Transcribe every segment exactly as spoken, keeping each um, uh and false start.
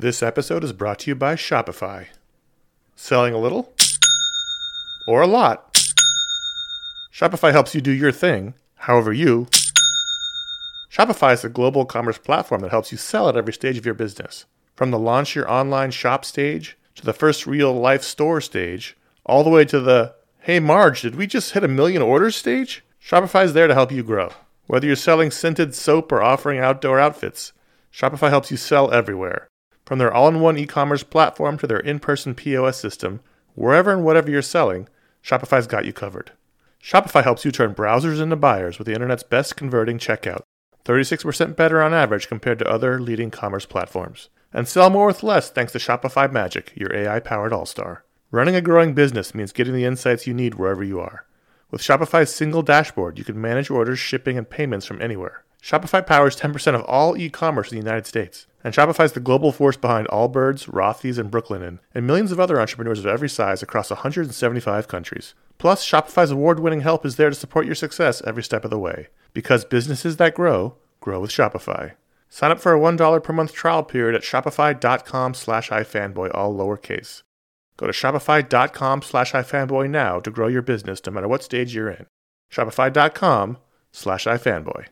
This episode is brought to you by Shopify. Selling a little? Or a lot? Shopify helps you do your thing, however you. Shopify is a global commerce platform that helps you sell at every stage of your business. From the launch your online shop stage, to the first real-life store stage, all the way to the, hey Marge, did we just hit a million orders stage? Shopify is there to help you grow. Whether you're selling scented soap or offering outdoor outfits, Shopify helps you sell everywhere. From their all-in-one e-commerce platform to their in-person P O S system, wherever and whatever you're selling, Shopify's got you covered. Shopify helps you turn browsers into buyers with the internet's best converting checkout, thirty-six percent better on average compared to other leading commerce platforms. And sell more with less thanks to Shopify Magic, your A I-powered all-star. Running a growing business means getting the insights you need wherever you are. With Shopify's single dashboard, you can manage orders, shipping, and payments from anywhere. Shopify powers ten percent of all e-commerce in the United States. And Shopify's the global force behind Allbirds, Rothy's, and Brooklinen, and millions of other entrepreneurs of every size across one hundred seventy-five countries. Plus, Shopify's award-winning help is there to support your success every step of the way. Because businesses that grow, grow with Shopify. Sign up for a one dollar per month trial period at shopify.com slash ifanboy, all lowercase. Go to shopify.com slash ifanboy now to grow your business no matter what stage you're in. Shopify.com slash ifanboy.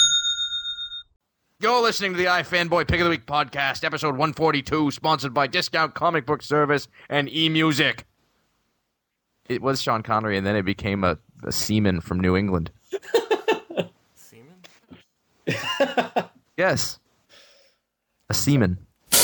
You're listening to the iFanboy Pick of the Week podcast, episode one forty-two, sponsored by Discount Comic Book Service and eMusic. It was Sean Connery, and then it became a, a seaman from New England. Seaman? Yes. A seaman.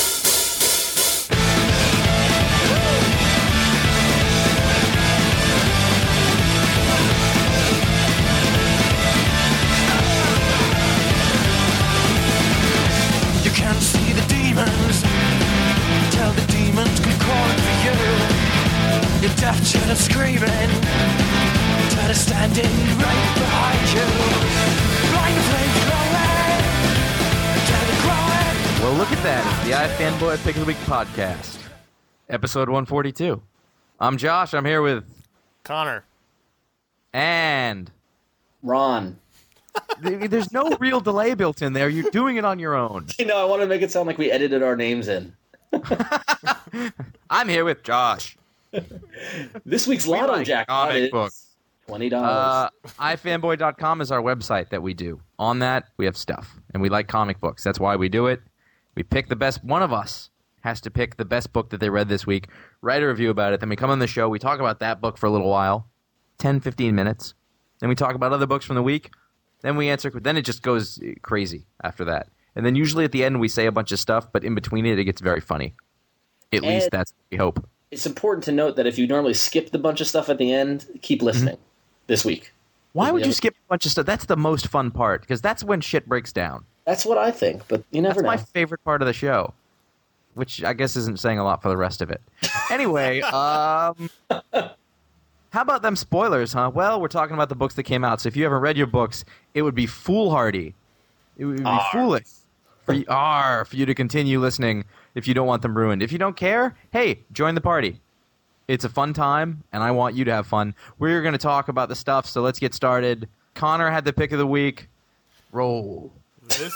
Can't see the demons. Tell the demons we're calling for you. You're deaf, children screaming. Try to standing right behind you. Blind flame glowing. Tell the growing. Well, look at that. It's the iFanboy Pick of the Week podcast, episode one forty-two. I'm Josh. I'm here with Connor. And Ron. There's no real delay built in there. You're doing it on your own. You know, I want to make it sound like we edited our names in. I'm here with Josh. This week's We Lotto like jackpot comic is books. twenty dollars. Uh, i fanboy dot com is our website that we do. On that, we have stuff. And we like comic books. That's why we do it. We pick the best. One of us has to pick the best book that they read this week, write a review about it. Then we come on the show. We talk about that book for a little while, ten, fifteen minutes. Then we talk about other books from the week. Then we answer. Then it just goes crazy after that. And then usually at the end we say a bunch of stuff, but in between it, it gets very funny. At And least that's what we hope. It's important to note that if you normally skip the bunch of stuff at the end, keep listening Mm-hmm. this week. Why would Yeah. you skip a bunch of stuff? That's the most fun part, because that's when shit breaks down. That's what I think, but you never That's know. my favorite part of the show, which I guess isn't saying a lot for the rest of it. Anyway, um, how about them spoilers, huh? Well, we're talking about the books that came out, so if you haven't read your books, it would be foolhardy. It would be Arr. foolish for you, arr, for you to continue listening if you don't want them ruined. If you don't care, hey, join the party. It's a fun time, and I want you to have fun. We're going to talk about the stuff, so let's get started. Connor had the pick of the week. Roll. This,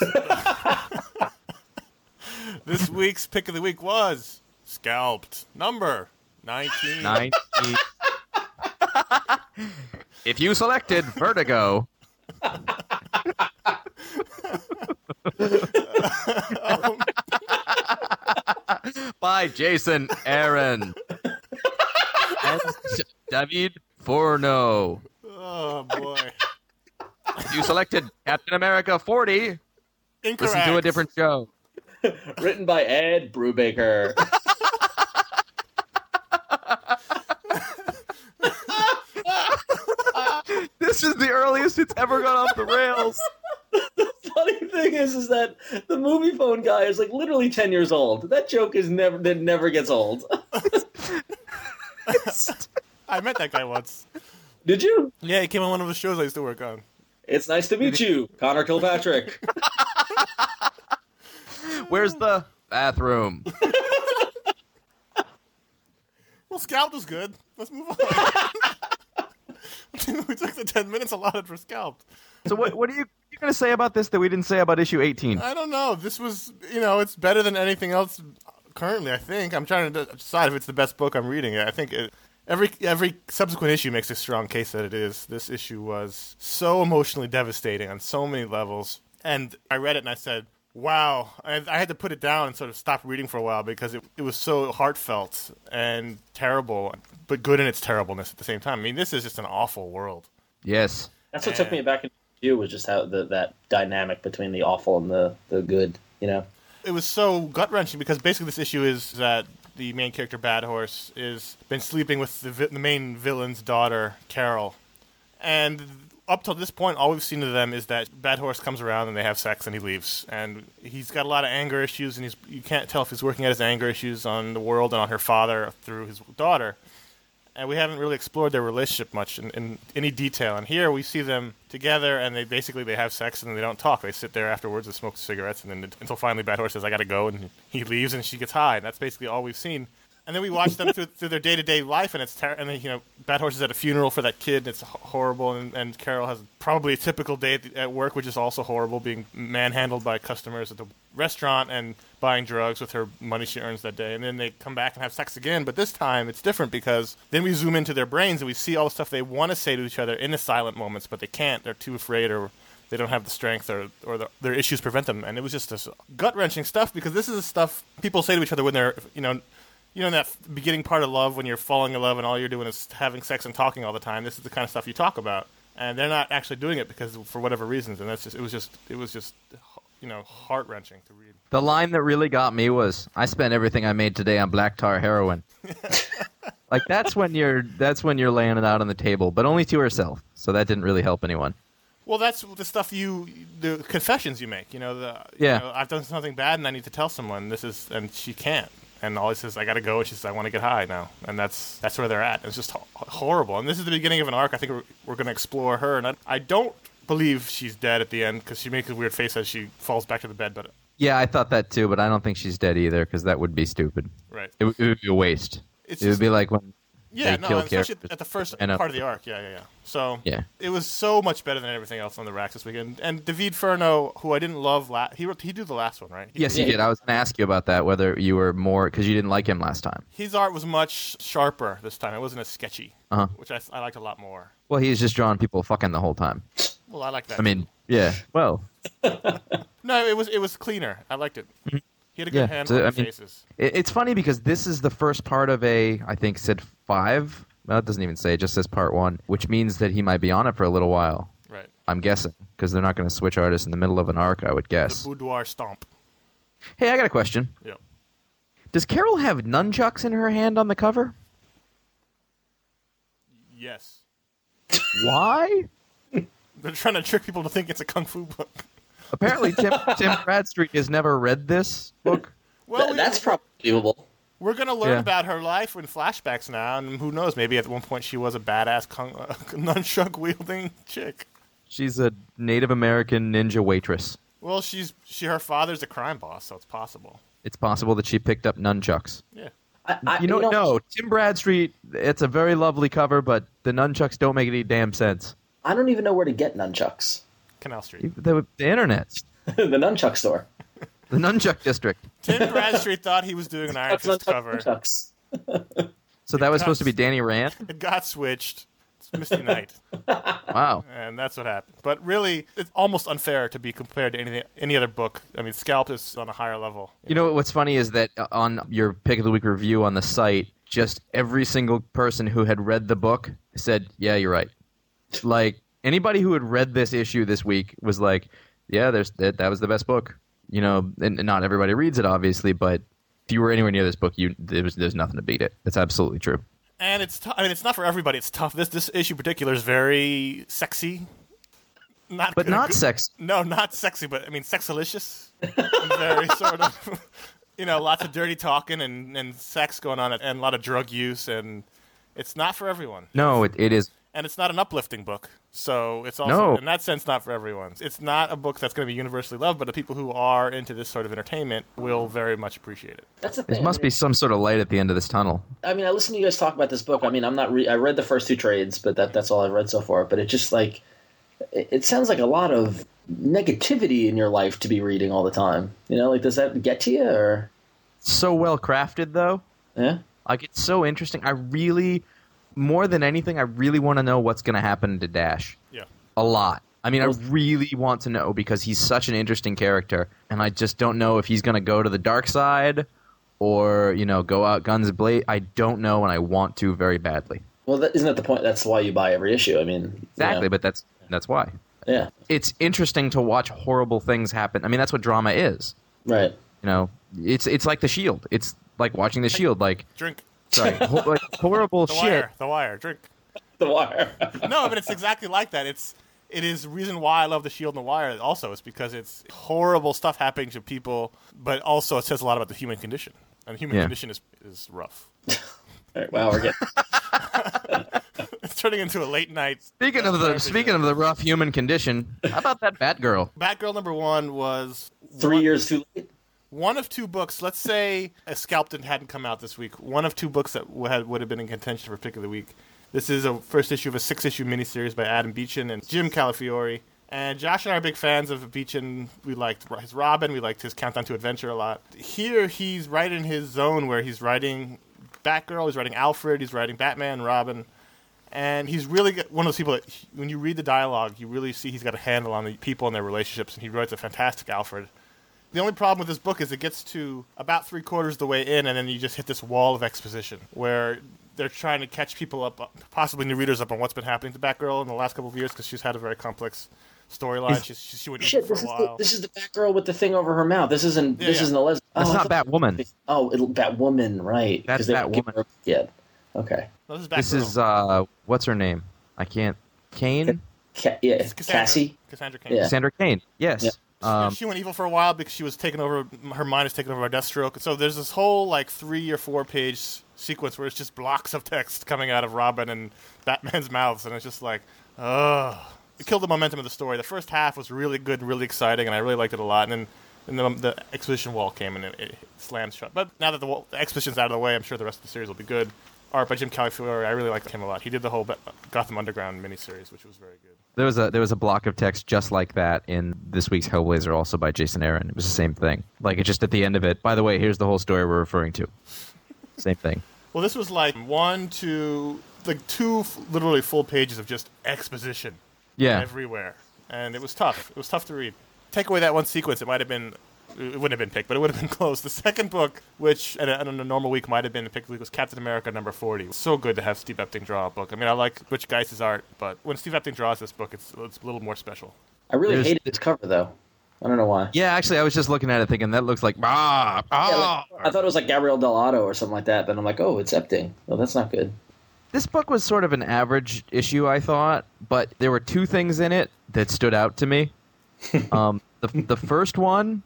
this week's pick of the week was Scalped, number nineteen. nineteen. If you selected Vertigo. By Jason Aaron. And David Forno. Oh, boy. If you selected Captain America forty, Incorrect. listen to a different show. Written by Ed Brubaker. This is the earliest it's ever gone off the rails. The funny thing is, is that the movie phone guy is like literally ten years old. That joke is never that never gets old. I met that guy once. Did you? Yeah, he came on one of the shows I used to work on. It's nice to meet you, Connor Kilpatrick. Where's the bathroom? Well, Scalped was good. Let's move on. We took the ten minutes allotted for Scalped. So what what are you you going to say about this that we didn't say about issue eighteen? I don't know. This was, you know, it's better than anything else currently, I think. I'm trying to decide if it's the best book I'm reading. I think it, every every subsequent issue makes a strong case that it is. This issue was so emotionally devastating on so many levels. And I read it and I said, wow. I, I had to put it down and sort of stop reading for a while because it, it was so heartfelt and terrible, but good in its terribleness at the same time. I mean, this is just an awful world. Yes. That's what took me back into you, was just how the, that dynamic between the awful and the, the good, you know? It was so gut-wrenching because basically this issue is that the main character, Bad Horse, is been sleeping with the, vi- the main villain's daughter, Carol. And up till this point, all we've seen of them is that Bad Horse comes around and they have sex and he leaves. And he's got a lot of anger issues, and he's you can't tell if he's working at his anger issues on the world and on her father through his daughter. And we haven't really explored their relationship much in, in any detail. And here we see them together, and they basically they have sex and they don't talk. They sit there afterwards and smoke cigarettes, and then until finally Bad Horse says, "I got to go," and he leaves, and she gets high. And that's basically all we've seen. And then we watch them through, through their day-to-day life, and it's ter- and then, you know, Bad Horse is at a funeral for that kid, and it's h- horrible. And, and Carol has probably a typical day at, the, at work, which is also horrible, being manhandled by customers at the restaurant and buying drugs with her money she earns that day. And then they come back and have sex again, but this time it's different because then we zoom into their brains and we see all the stuff they want to say to each other in the silent moments, but they can't. They're too afraid, or they don't have the strength, or or the, their issues prevent them. And it was just this gut-wrenching stuff, because this is the stuff people say to each other when they're, you know, You know, in that beginning part of love, when you're falling in love and all you're doing is having sex and talking all the time. This is the kind of stuff you talk about, and they're not actually doing it because for whatever reasons. And that's just it was just it was just you know heart wrenching to read. The line that really got me was, "I spent everything I made today on black tar heroin." Like that's when you're that's when you're laying it out on the table, but only to herself. So that didn't really help anyone. Well, that's the stuff you, the confessions you make. You know, the Yeah. you know, I've done something bad and I need to tell someone. This is, and she can't. And all he says, I got to go. And she says, I want to get high now. And that's that's where they're at. It's just ho- horrible. And this is the beginning of an arc. I think we're, we're going to explore her. And I, I don't believe she's dead at the end, because she makes a weird face as she falls back to the bed. But Yeah, I thought that too, but I don't think she's dead either, because that would be stupid. right. It, w- it would be a waste. It's it would just- be like when Yeah, they no, kill especially characters. at the first And, uh, part of the arc. Yeah, yeah, yeah. So Yeah. it was so much better than everything else on the racks this weekend. And David Furno, who I didn't love, la- he wrote, he did the last one, right? He, Yes, you did. I was going to ask you about that, whether you were more, because you didn't like him last time. His art was much sharper this time. It wasn't as sketchy, Uh-huh. which I, I liked a lot more. Well, he's just drawing people fucking the whole time. Well, I like that. I mean, yeah, well, no, it was it was cleaner. I liked it. He had a good Yeah, hand so, on I the mean- faces. it, it's funny because this is the first part of a, I think, said five. Well, it doesn't even say, it just says part one, which means that he might be on it for a little while. Right. I'm guessing, because they're not going to switch artists in the middle of an arc, I would The guess. boudoir stomp. Hey, I got a question. Yeah. Does Carol have nunchucks in her hand on the cover? Yes. Why? They're trying to trick people to think it's a kung fu book. Apparently, Tim, Tim Bradstreet has never read this book. Well, Th- we, that's probably believable. we're going to learn Yeah. about her life in flashbacks now, and who knows, maybe at one point she was a badass kung, uh, nunchuck-wielding chick. She's a Native American ninja waitress. Well, she's she her father's a crime boss, so it's possible. It's possible that she picked up nunchucks. Yeah. I, I, You know, no, Tim Bradstreet, it's a very lovely cover, but the nunchucks don't make any damn sense. I don't even know where to get nunchucks. Canal Street. The, the internet. The nunchuck store. The nunchuck district. Tim Bradstreet thought he was doing an Iron Fist cover. Nunchucks. So that was supposed to be Danny Rand? It got switched. It's Misty Knight. Wow. And that's what happened. But really, it's almost unfair to be compared to anything, any other book. I mean, Scalp is on a higher level. You know what's funny is that uh, on your Pick of the Week review on the site, just every single person who had read the book said, yeah, you're right. Like, anybody who had read this issue this week was like, yeah, there's that, that was the best book. You know, and, and not everybody reads it, obviously, but if you were anywhere near this book, you there was, there's nothing to beat it. That's absolutely true. And it's t- I mean, it's not for everybody. It's tough. This this issue in particular is very sexy. Not But good- not good- sexy. No, not sexy, but I mean, sexalicious. Very sort of, you know, lots of dirty talking and, and sex going on, and a lot of drug use, and it's not for everyone. No, it, it is. And it's not an uplifting book, so it's also, No. in that sense, not for everyone. It's not a book that's going to be universally loved, but the people who are into this sort of entertainment will very much appreciate it. That's the There thing. must be some sort of light at the end of this tunnel. I mean, I listened to you guys talk about this book. I mean, I'm not. Re- I read the first two trades, but that that's all I've read so far. But it just like it, it sounds like a lot of negativity in your life to be reading all the time. You know, like does that get to you? Or so well crafted, though. Yeah. Like, it's so interesting. I really, more than anything, I really want to know what's going to happen to Dash. Yeah. A lot. I mean, I really want to know because he's such an interesting character, and I just don't know if he's going to go to the dark side or, you know, go out guns blazing. I don't know, and I want to very badly. Well, that, isn't that the point? That's why you buy every issue. I mean, Exactly, you know. but that's that's why. Yeah. It's interesting to watch horrible things happen. I mean, that's what drama is. Right. You know, it's it's like The Shield. It's like watching The Shield. Like, Drink. sorry, ho- like horrible The shit. Wire. The Wire. Drink. The Wire. No, but it's exactly like that. It's it is the reason why I love The Shield and The Wire. Also, it's because it's horrible stuff happening to people, but also it says a lot about the human condition, and the human Yeah. condition is is rough. All right, wow, we're getting. It's turning into a late night. Speaking of the speaking of the rough human condition, how about that Batgirl? Batgirl number one was Three one, years too late. one of two books. Let's say a Scalped hadn't come out this week. One of two books that would have, would have been in contention for pick of the week. This is a first issue of a six-issue miniseries by Adam Beechin and Jim Calafiore. And Josh and I are big fans of Beechin. We liked his Robin. We liked his Countdown to Adventure a lot. Here, he's right in his zone where he's writing Batgirl, he's writing Alfred, he's writing Batman, Robin. And he's really got- one of those people that, when you read the dialogue, you really see he's got a handle on the people and their relationships, and he writes a fantastic Alfred. The only problem with this book is it gets to about three-quarters of the way in, and then you just hit this wall of exposition, where they're trying to catch people up, possibly new readers up on what's been happening to Batgirl in the last couple of years, because she's had a very complex storyline. She's, she, she went Shit, for this a is, while. the, this is the Batgirl with the thing over her mouth. This isn't. Yeah, this yeah. isn't a lesbian. That's oh, not I thought- Batwoman. Oh, it'll, Batwoman, right? That's 'cause they don't give Batwoman. her a book yet. Okay. No, this is This Batgirl. is uh, what's her name? I can't. Kane, Ca- yeah, It's Cassandra. Cassie. Cassandra Cain. Yeah. Sandra Kane. Yes. Yeah. Um, she went evil for a while because she was taken over. Her mind is taken over by Deathstroke. So there's this whole like three or four page sequence where it's just blocks of text coming out of Robin and Batman's mouths, and it's just like, ugh. It killed the momentum of the story. The first half was really good, and really exciting, and I really liked it a lot. And then, and then the exposition wall came and it, it slammed shut. But now that the, wall, the exposition's out of the way, I'm sure the rest of the series will be good. Art by Jim Calafiore. I really liked him a lot. He did the whole Ba- Gotham Underground miniseries, which was very good. there was a there was a block of text just like that in this week's Hellblazer, also by Jason Aaron. It was the same thing. Like, it's just at the end of it. By the way, here's the whole story we're referring to. Same thing. Well, this was like one, two, like two f- literally full pages of just exposition Yeah. everywhere, and it was tough. It was tough to read. Take away that one sequence, it might have been, it wouldn't have been picked, but it would have been close. The second book, which on a, on a normal week might have been picked, was Captain America number forty. It was so good to have Steve Epting draw a book. I mean, I like Butch Geist's art, but when Steve Epting draws this book, it's it's a little more special. I really There's- hated this cover though. I don't know why. Yeah, actually, I was just looking at it thinking that looks like ah Yeah, ah. like, I thought it was like Gabriel Delato or something like that, but I'm like, oh, it's Epting. Well, that's not good. This book was sort of an average issue, I thought, but there were two things in it that stood out to me. Um, the the first one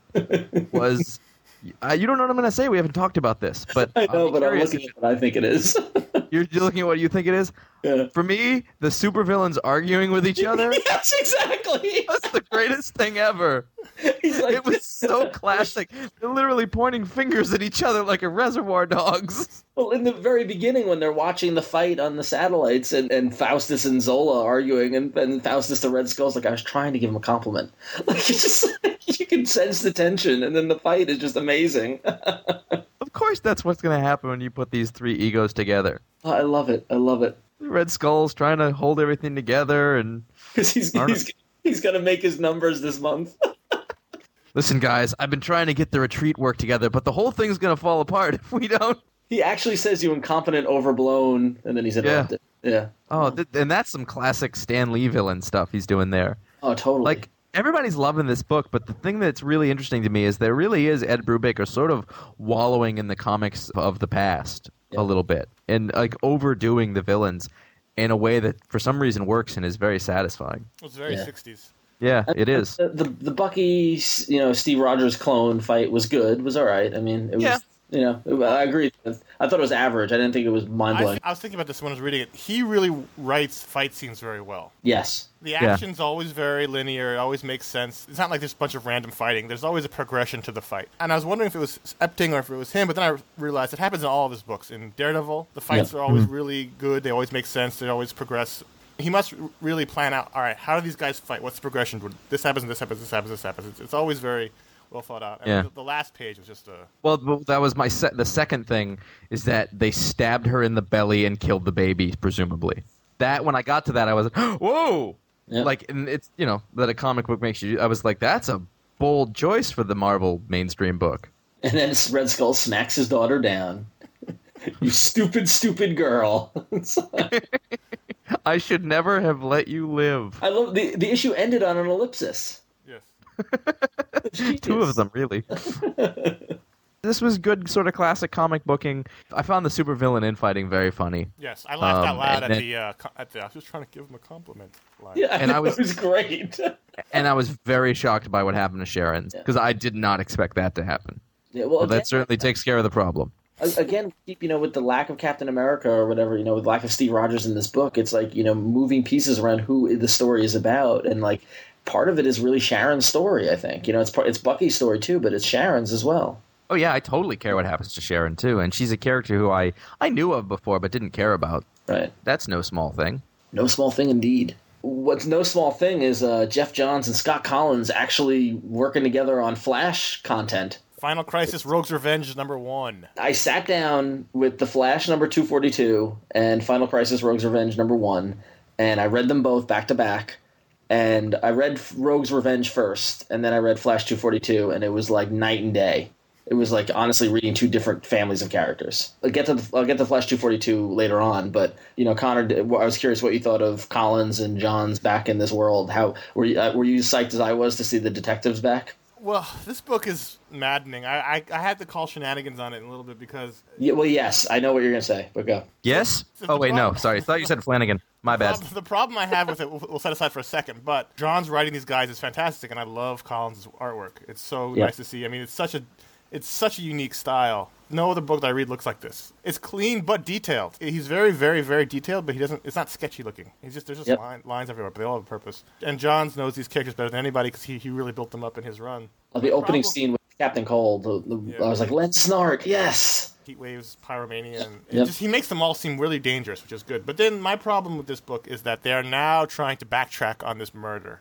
was uh, you don't know what I'm going to say. We haven't talked about this, but I know, I'm but I'm curious looking if- at what I think it is. You're, you're looking at what you think it is. Yeah. For me, the supervillains arguing with each other. Yes, exactly. That's the greatest thing ever. He's like, It was so classic. They're literally pointing fingers at each other like a Reservoir Dogs. Well, in the very beginning, when they're watching the fight on the satellites, and, and Faustus and Zola arguing, and, and Faustus the Red Skull's like, I was trying to give him a compliment. Like, it's just you can sense the tension, and then the fight is just amazing. Of course, that's what's going to happen when you put these three egos together. Oh, I love it. I love it. Red Skull's trying to hold everything together, and Because he's Arno- he's, he's going to make his numbers this month. listen, guys, I've been trying to get the retreat work together, but the whole thing's going to fall apart if we don't. He actually says you incompetent, overblown, and then he's interrupted. Yeah. Oh, th- and that's some classic Stan Lee villain stuff he's doing there. Oh, totally. Like, everybody's loving this book, but the thing that's really interesting to me is there really is Ed Brubaker sort of wallowing in the comics of the past Yeah. a little bit and like overdoing the villains in a way that for some reason works and is very satisfying. It was very Yeah. sixties. Yeah, it is. the, the the Bucky, you know, Steve Rogers clone fight was good. Was all right. I mean, it was. Yeah. You know, it, I agree. I thought it was average. I didn't think it was mind I, blowing. th- I was thinking about this when I was reading it. He really writes fight scenes very well. Yes. The action's always very linear. It always makes sense. It's not like there's a bunch of random fighting. There's always a progression to the fight. And I was wondering if it was Epting or if it was him, but then I realized it happens in all of his books. In Daredevil, the fights Yeah. are always really good. They always make sense. They always progress. He must r- really plan out, all right, how do these guys fight? What's the progression? This happens, this happens, this happens, this happens. It's, it's always very well thought out. And Yeah. the, the last page was just a. Well, well, that was my se- the second thing is that they stabbed her in the belly and killed the baby, presumably. That when I got to that, I was like, whoa! Yep. Like, and it's you know that a comic book makes you. I was like, that's a bold choice for the Marvel mainstream book. And then Red Skull smacks his daughter down. You stupid, stupid girl. I should never have let you live. I love the the issue ended on an ellipsis. Yes. Two of them, really. This was good, sort of classic comic booking. I found the supervillain infighting very funny. Yes, I laughed out Um, loud and at then- the, uh, co- at the. I was just trying to give him a compliment. Line. Yeah, And I was- it was great. And I was very shocked by what happened to Sharon, Yeah. because I did not expect that to happen. Yeah, well, Well, again, that certainly takes care of the problem. again, keep you know, with the lack of Captain America or whatever, you know, with lack of Steve Rogers in this book, it's like, you know, moving pieces around who the story is about, and like part of it is really Sharon's story. I think you know, it's part, it's Bucky's story too, but it's Sharon's as well. Oh yeah, I totally care what happens to Sharon too, and she's a character who I, I knew of before but didn't care about. Right. That's no small thing. No small thing indeed. What's no small thing is uh, Jeff Johns and Scott Collins actually working together on Flash content. Final Crisis: Rogue's Revenge number one. I sat down with The Flash number two forty-two and Final Crisis Rogue's Revenge number one, and I read them both back to back. And I read Rogue's Revenge first, and then I read Flash two forty-two, and it was like night and day. It was like honestly reading two different families of characters. I'll get to the, I'll get to Flash two forty-two later on, but you know, Connor, I was curious what you thought of Collins and Johns back in this world. How were you, uh, were you as psyched as I was to see the detectives back? Well, this book is maddening. I, I I had to call shenanigans on it a little bit because Yeah, well, yes, I know what you're gonna say, but go. Yes? The Oh wait, no, problem- sorry. I thought you said Flanagan. My bad. prob- the problem I have with it, we'll, we'll set aside for a second. But John's writing these guys is fantastic, and I love Collins' artwork. It's so Yeah. nice to see. I mean, it's such a it's such a unique style. No other book that I read looks like this. It's clean but detailed. He's very, very, very detailed, but he doesn't. It's not sketchy looking. He's just there's just Yep. line, lines everywhere, but they all have a purpose. And Johns knows these characters better than anybody because he, he really built them up in his run. Uh, the opening problem- scene with Captain Cold, the, the, Yeah. I was like, Len Snart, yes. Heat waves, pyromania, and it Yep. just he makes them all seem really dangerous, which is good. But then my problem with this book is that they are now trying to backtrack on this murder.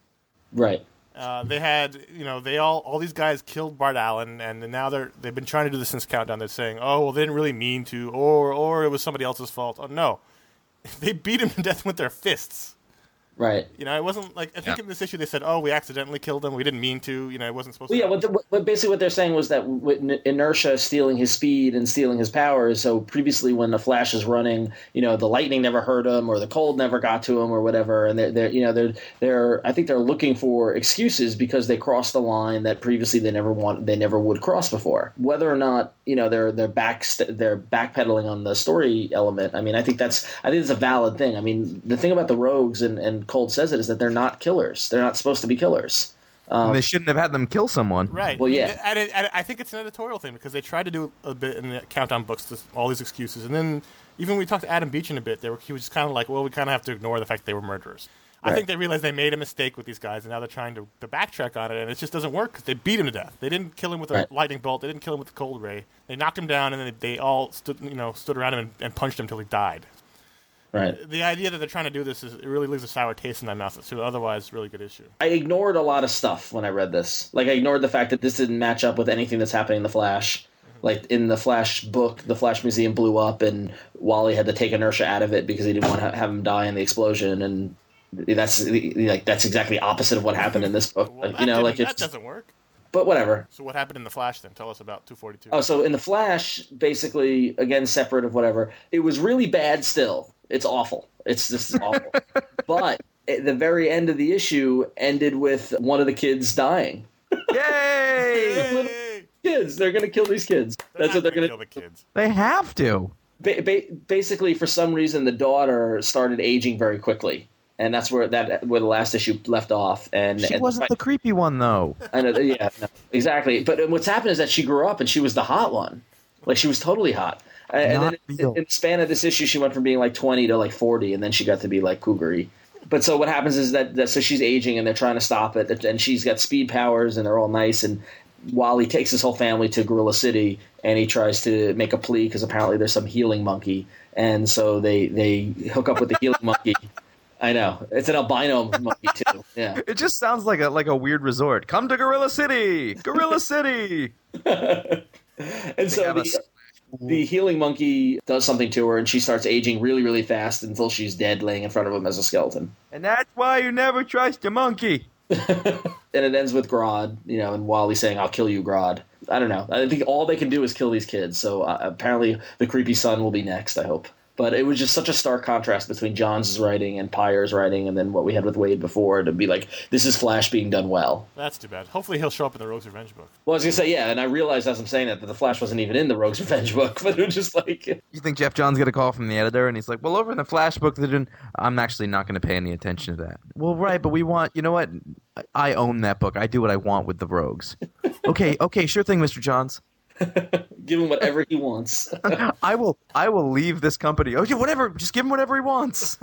Right. Uh, they had, you know, they all all these guys killed Bart Allen, and now they're they've been trying to do this since Countdown. They're saying, oh, well, they didn't really mean to, or or it was somebody else's fault. Oh no, they beat him to death with their fists. Right. You know, it wasn't like I think Yeah. in this issue they said, oh, we accidentally killed him. We didn't mean to. You know, it wasn't supposed Well, to. yeah, what, the, what basically what they're saying was that with N- Inertia stealing his speed and stealing his powers, so previously when the Flash is running, you know, the lightning never hurt him or the cold never got to him or whatever, and they're, they're you know, they're, they're, I think they're looking for excuses because they crossed the line that previously they never want, they never would cross before. Whether or not, you know, they're, they're back, they're backpedaling on the story element, I mean, I think that's, I think it's a valid thing. I mean, the thing about the Rogues, and, and Cold says it, is that they're not killers. They're not supposed to be killers. And they shouldn't have had them kill someone. Right. Well, yeah. And, it, and I think it's an editorial thing because they tried to do a bit in the Countdown books, this, all these excuses, and then even when we talked to Adam Beechin a bit, they were, he was just kind of like, well, we kind of have to ignore the fact that they were murderers. I Right. think they realized they made a mistake with these guys, and now they're trying to, to backtrack on it, and it just doesn't work because they beat him to death. They didn't kill him with a Right. lightning bolt. They didn't kill him with a cold ray. They knocked him down, and then they, they all stood, you know, stood around him and, and punched him until he died. Right. The idea that they're trying to do this is it really leaves a sour taste in my mouth. It's an otherwise really good issue. I ignored a lot of stuff when I read this. Like, I ignored the fact that this didn't match up with anything that's happening in The Flash. Like, in the Flash book, the Flash Museum blew up, and Wally had to take Inertia out of it because he didn't want to have him die in the explosion, and that's like that's exactly opposite of what happened in this book. Well, Like, that, you know, didn't- like that it's, doesn't work. but whatever. So what happened in The Flash then? Tell us about two forty-two. Oh, so in the Flash, basically, again, separate of whatever, it was really bad still. It's awful. It's just awful. But at the very end of the issue ended with one of the kids dying. Yay! Yay! Kids, they're going to kill these kids. That's what they're going to kill the kids. They have to. ba- ba- basically, for some reason, the daughter started aging very quickly. And that's where that where the last issue left off. And She and wasn't the creepy one, though. I know, yeah, no, exactly. But what's happened is that she grew up and she was the hot one. Like, she was totally hot. And Not then in, real. in the span of this issue, she went from being like twenty to like forty, and then she got to be like cougary. But so what happens is that, that so she's aging, and they're trying to stop it, and she's got speed powers, and they're all nice. And Wally takes his whole family to Gorilla City, and he tries to make a plea because apparently there's some healing monkey, and so they they hook up with the healing monkey. I know. It's an albino monkey, too. Yeah. It just sounds like a like a weird resort. Come to Gorilla City! Gorilla City! And so the, the healing monkey does something to her, and she starts aging really, really fast until she's dead, laying in front of him as a skeleton. And that's why you never trust a monkey. And it ends with Grodd, you know, and Wally saying, "I'll kill you, Grodd." I don't know. I think all they can do is kill these kids. So uh, apparently the creepy son will be next, I hope. But it was just such a stark contrast between John's writing and Pyre's writing, and then what we had with Wade before, to be like, this is Flash being done well. That's too bad. Hopefully he'll show up in the Rogue's Revenge book. Well, I was going to say, yeah, and I realized as I'm saying that that the Flash wasn't even in the Rogue's Revenge book, but it was just like... You think Jeff John's going to call from the editor, and he's like, well, over in the Flash book, they're doing... I'm actually not going to pay any attention to that. Well, right, but we want... You know what? I own that book. I do what I want with the Rogues. Okay, okay, sure thing, Mister Johns. Give him whatever he wants. I will I will leave this company. Oh, yeah, whatever. Just give him whatever he wants.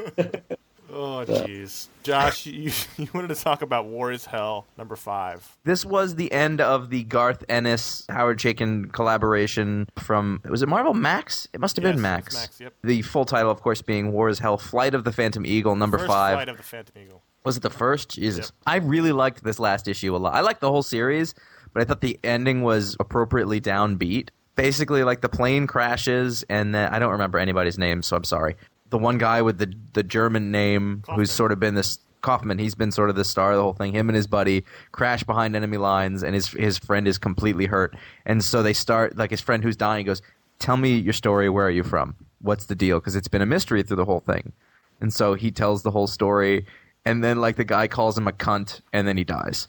Oh, jeez. Josh, you, you wanted to talk about War is Hell, number five. This was the end of the Garth Ennis, Howard Chaykin collaboration from, was it Marvel Max? It must have Yes, been it's Max. Max, yep. The full title, of course, being War is Hell, Flight of the Phantom Eagle, number First five. Flight of the Phantom Eagle. Was it the first? Jesus. Yep. I really liked this last issue a lot. I liked the whole series, but I thought the ending was appropriately downbeat. Basically, like, the plane crashes, and then I don't remember anybody's name, so I'm sorry. The one guy with the the German name, Kaufman. who's sort of been this Kaufman, he's been sort of the star of the whole thing. Him and his buddy crash behind enemy lines, and his his friend is completely hurt. And so they start, like, his friend who's dying goes, "Tell me your story. Where are you from? What's the deal?" Because it's been a mystery through the whole thing. And so he tells the whole story, and then, like, the guy calls him a cunt, and then he dies.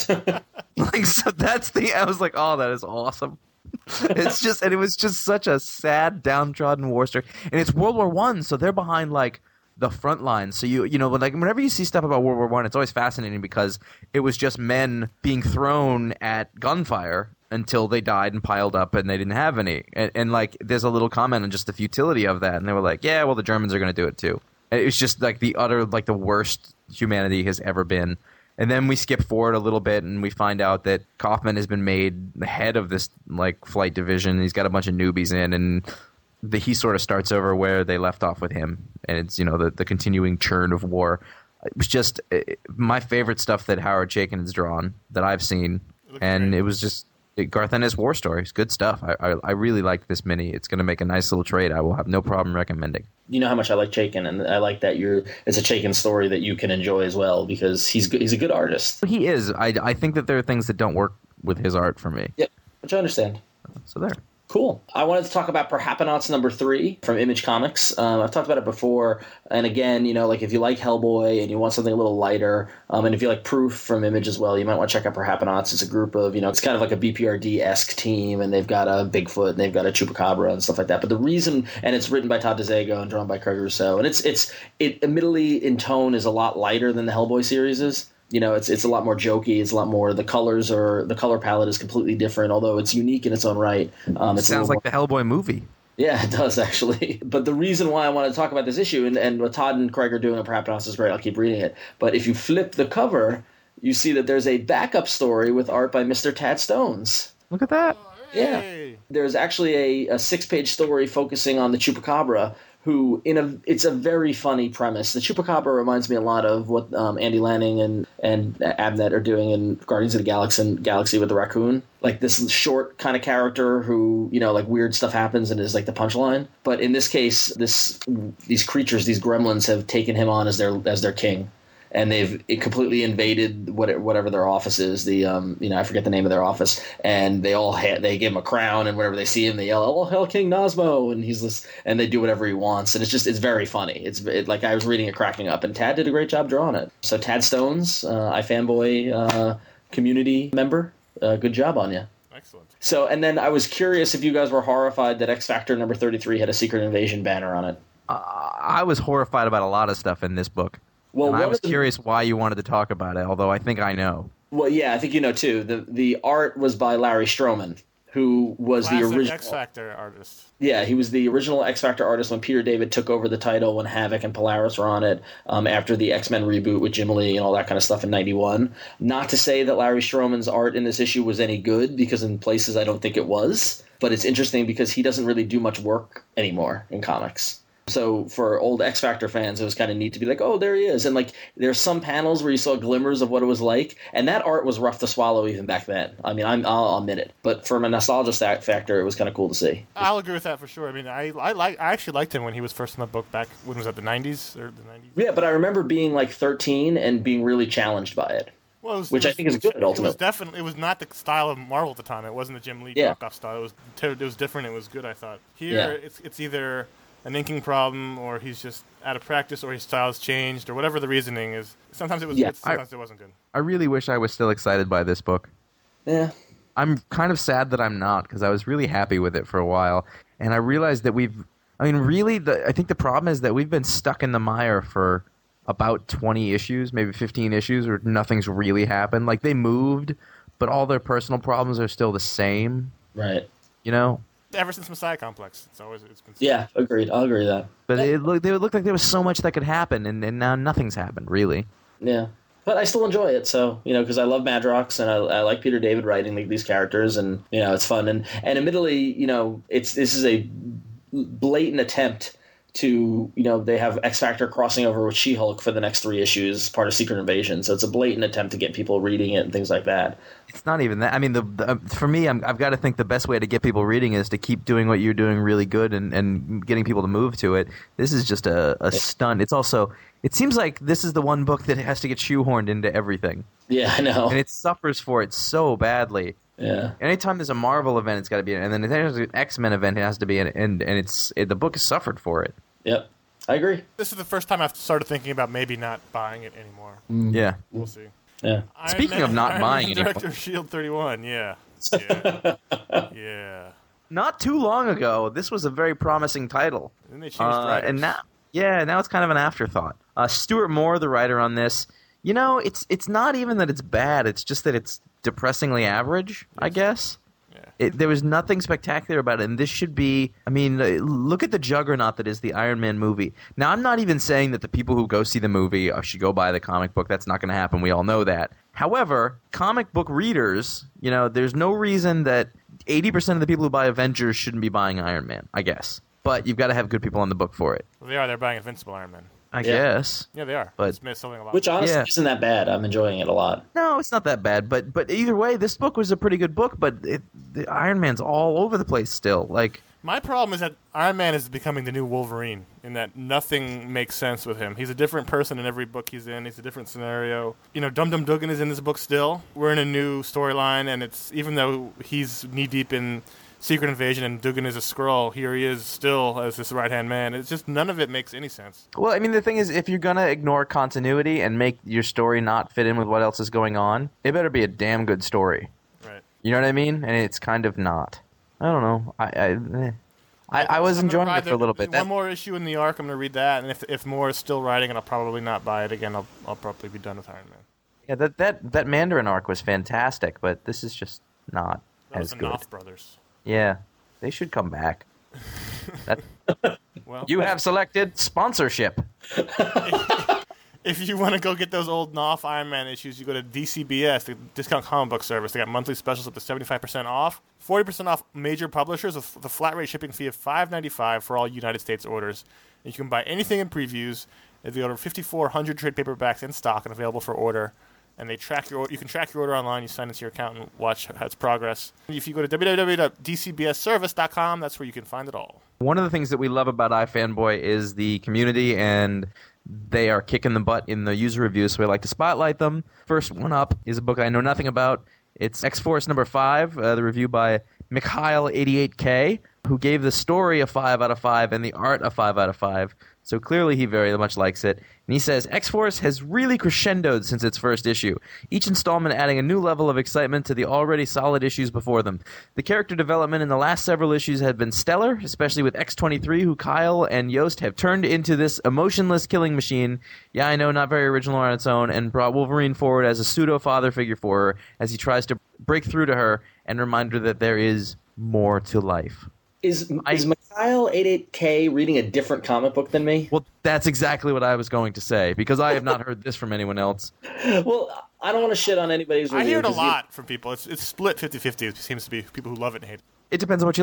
Like, so that's the. I was like, oh, that is awesome. It's just, and it was just such a sad, downtrodden war story, and it's World War One, so they're behind like the front lines. So you, you know, like whenever you see stuff about World War One, it's always fascinating because it was just men being thrown at gunfire until they died and piled up, and they didn't have any. And, and like, there's a little comment on just the futility of that, and they were like, yeah, well, the Germans are going to do it too. And it was just like the utter, like the worst humanity has ever been. And then we skip forward a little bit, and we find out that Kaufman has been made the head of this like flight division. He's got a bunch of newbies in, and the, he sort of starts over where they left off with him. And it's, you know, the, the continuing churn of war. It was just it, my favorite stuff that Howard Chaykin has drawn that I've seen, and great. It was just it, Garth Ennis war stories, good stuff. I, I I really like this mini. It's going to make a nice little trade. I will have no problem recommending. You know how much I like Chaykin, and I like that you're. It's a Chaykin story that you can enjoy as well because he's good, he's a good artist. He is. I, I think that there are things that don't work with his art for me. Yep, which I understand. So there. Cool. I wanted to talk about Perhaponauts number three from Image Comics. Um, I've talked about it before, and again, you know, like if you like Hellboy and you want something a little lighter, um, and if you like Proof from Image as well, you might want to check out Perhaponauts. It's a group of, you know, it's kind of like a B P R D-esque team, and they've got a Bigfoot, and they've got a Chupacabra and stuff like that. But the reason, and it's written by Todd DeZago and drawn by Craig Rousseau, and it's it's it admittedly in tone is a lot lighter than the Hellboy series is. You know, it's it's a lot more jokey. It's a lot more. The colors are the color palette is completely different, although it's unique in its own right. Um, It it's a sounds little like the Hellboy movie. Yeah, it does actually. But the reason why I want to talk about this issue, and, and what Todd and Craig are doing at Perhaponauts is great. I'll keep reading it. But if you flip the cover, you see that there's a backup story with art by Mister Tad Stones. Look at that. Yeah. Hey. There's actually a, a six-page story focusing on the Chupacabra, who in a it's a very funny premise. The Chupacabra reminds me a lot of what um, Andy Lanning and and Abnett are doing in Guardians of the Galaxy, Galaxy with the raccoon. Like this short kind of character who, you know, like weird stuff happens and is like the punchline. But in this case, this these creatures, these gremlins, have taken him on as their as their king. And they've completely invaded what, whatever their office is. The um, you know, I forget the name of their office. And they all ha- they give him a crown, and whenever they see him, they yell, "Oh, hell, King Nazmo!" And he's this, and they do whatever he wants. And it's just it's very funny. It's it, like I was reading it, cracking up. And Tad did a great job drawing it. So Tad Stones, uh, iFanboy uh, community member, uh, good job on you. Excellent. So, and then I was curious if you guys were horrified that X Factor number thirty-three had a Secret Invasion banner on it. Uh, I was horrified about a lot of stuff in this book. Well, and I one was of the- curious why you wanted to talk about it, although I think I know. Well, yeah, I think you know too. The the art was by Larry Stroman, who was Classic the original X Factor artist. Yeah, he was the original X Factor artist when Peter David took over the title when Havoc and Polaris were on it, um, after the X-Men reboot with Jim Lee and all that kind of stuff in ninety-one. Not to say that Larry Stroman's art in this issue was any good, because in places I don't think it was. But it's interesting because he doesn't really do much work anymore in comics. So for old X Factor fans, it was kind of neat to be like, oh, there he is. And like, there's some panels where you saw glimmers of what it was like. And that art was rough to swallow even back then. I mean, I'm, I'll admit it. But from a nostalgia stack factor, it was kind of cool to see. I'll agree with that for sure. I mean, I I, like, I actually liked him when he was first in the book back, when was that, the nineties? Or the nineties? Yeah, but I remember being like thirteen and being really challenged by it. Well, it was, Which it I was, think is good, ultimately. It was definitely, it was not the style of Marvel at the time. It wasn't the Jim Lee Yeah. knockoff style. It was, it was different. It was good, I thought. Here, Yeah. it's it's either an inking problem, or he's just out of practice, or his style's changed, or whatever the reasoning is. Sometimes it was Yeah, good, sometimes it wasn't good. I really wish I was still excited by this book. Yeah. I'm kind of sad that I'm not, because I was really happy with it for a while, and I realized that we've. I mean, really, the, I think the problem is that we've been stuck in the mire for about twenty issues, maybe fifteen issues, where nothing's really happened. Like, they moved, but all their personal problems are still the same. Right. You know. Ever since Messiah Complex, it's always it's been. Yeah, agreed. I'll agree with that. But it looked, it looked like there was so much that could happen, and, and now nothing's happened, really. Yeah. But I still enjoy it, so, you know, because I love Madrox, and I, I like Peter David writing like, these characters, and, you know, it's fun. And, and admittedly, you know, it's this is a blatant attempt to, you know, they have X Factor crossing over with She-Hulk for the next three issues, part of Secret Invasion. So it's a blatant attempt to get people reading it and things like that. It's not even that. I mean, the, the for me, I'm, I've got to think the best way to get people reading is to keep doing what you're doing really good and, and getting people to move to it. This is just a, a stunt. It's also, it seems like this is the one book that has to get shoehorned into everything. Yeah, I know. And it suffers for it so badly. Yeah. Anytime there's a Marvel event, it's got to be in it. And then if there's an X-Men event, it has to be in it. And, and it's it, the book has suffered for it. Yep. I agree. This is the first time I've started thinking about maybe not buying it anymore. Yeah. We'll see. Yeah. Iron Speaking Man- of not Iron buying Man, anymore. Director of Shield thirty-one, yeah. Yeah. yeah. Not too long ago, this was a very promising title. Then they changed Uh, writers. and now, yeah, now it's kind of an afterthought. Uh, Stuart Moore, the writer on this, you know, it's it's not even that it's bad. It's just that it's depressingly average, I guess. Yeah. It, there was nothing spectacular about it, and this should be. I mean, uh, look at the juggernaut that is the Iron Man movie. Now, I'm not even saying that the people who go see the movie uh, should go buy the comic book. That's not going to happen. We all know that. However, comic book readers, you know, there's no reason that eighty percent of the people who buy Avengers shouldn't be buying Iron Man, I guess. But you've got to have good people on the book for it. Well, they are. They're buying Invincible Iron Man. I Yeah. guess. Yeah, they are. But- it's made selling a lot. Which honestly Yeah. isn't that bad. I'm enjoying it a lot. No, it's not that bad. But but either way, this book was a pretty good book. But it, the Iron Man's all over the place still. Like, My problem is that Iron Man is becoming the new Wolverine, in that nothing makes sense with him. He's a different person in every book he's in. He's a different scenario. You know, Dum Dum Dugan is in this book still. We're in a new storyline, and it's even though he's knee deep in Secret Invasion and Dugan is a Skrull, here he is still as this right hand man. It's just none of it makes any sense. well, I mean, the thing is, if you're gonna ignore continuity and make your story not fit in with what else is going on, it better be a damn good story. Right. You know what I mean? And it's kind of not. I don't know. I I, eh. I, I was I'm gonna enjoying ride it for a the- little bit. One That, more issue in the arc, I'm going to read that, and if if Moore is still writing, and I'll probably not buy it again, I'll I'll probably be done with Iron Man. yeah, that, that that Mandarin arc was fantastic, but this is just not That was as the good. Knopf brothers. Yeah, they should come back. That, Well, you have selected sponsorship. if you want to go get those old Knopf Iron Man issues, you go to D C B S, the discount comic book service. They got monthly specials up to seventy-five percent off, forty percent off major publishers with the flat rate shipping fee of five ninety-five for all United States orders. And you can buy anything in previews. They have over fifty-four hundred trade paperbacks in stock and available for order. And they track your you can track your order online. You sign into your account and watch how its progress. If you go to w w w dot d c b s service dot com, that's where you can find it all. One of the things that we love about iFanboy is the community, and they are kicking the butt in the user reviews, so we like to spotlight them. First one up is a book I know nothing about. It's X-Force number five, uh, the review by Mikhail eighty-eight K, who gave the story a five out of five and the art a five out of five. So clearly he very much likes it. And he says, X-Force has really crescendoed since its first issue, each installment adding a new level of excitement to the already solid issues before them. The character development in the last several issues had been stellar, especially with X twenty-three, who Kyle and Yost have turned into this emotionless killing machine. Yeah, I know, not very original on its own, and brought Wolverine forward as a pseudo-father figure for her as he tries to break through to her and remind her that there is more to life. Is I- is Mikhail eighty-eight K reading a different comic book than me? Well, that's exactly what I was going to say, because I have not heard this from anyone else. Well, I don't want to shit on anybody's review. I hear it a 'cause you- lot from people. It's it's split fifty-fifty. It seems to be people who love it and hate it. It depends on what you like.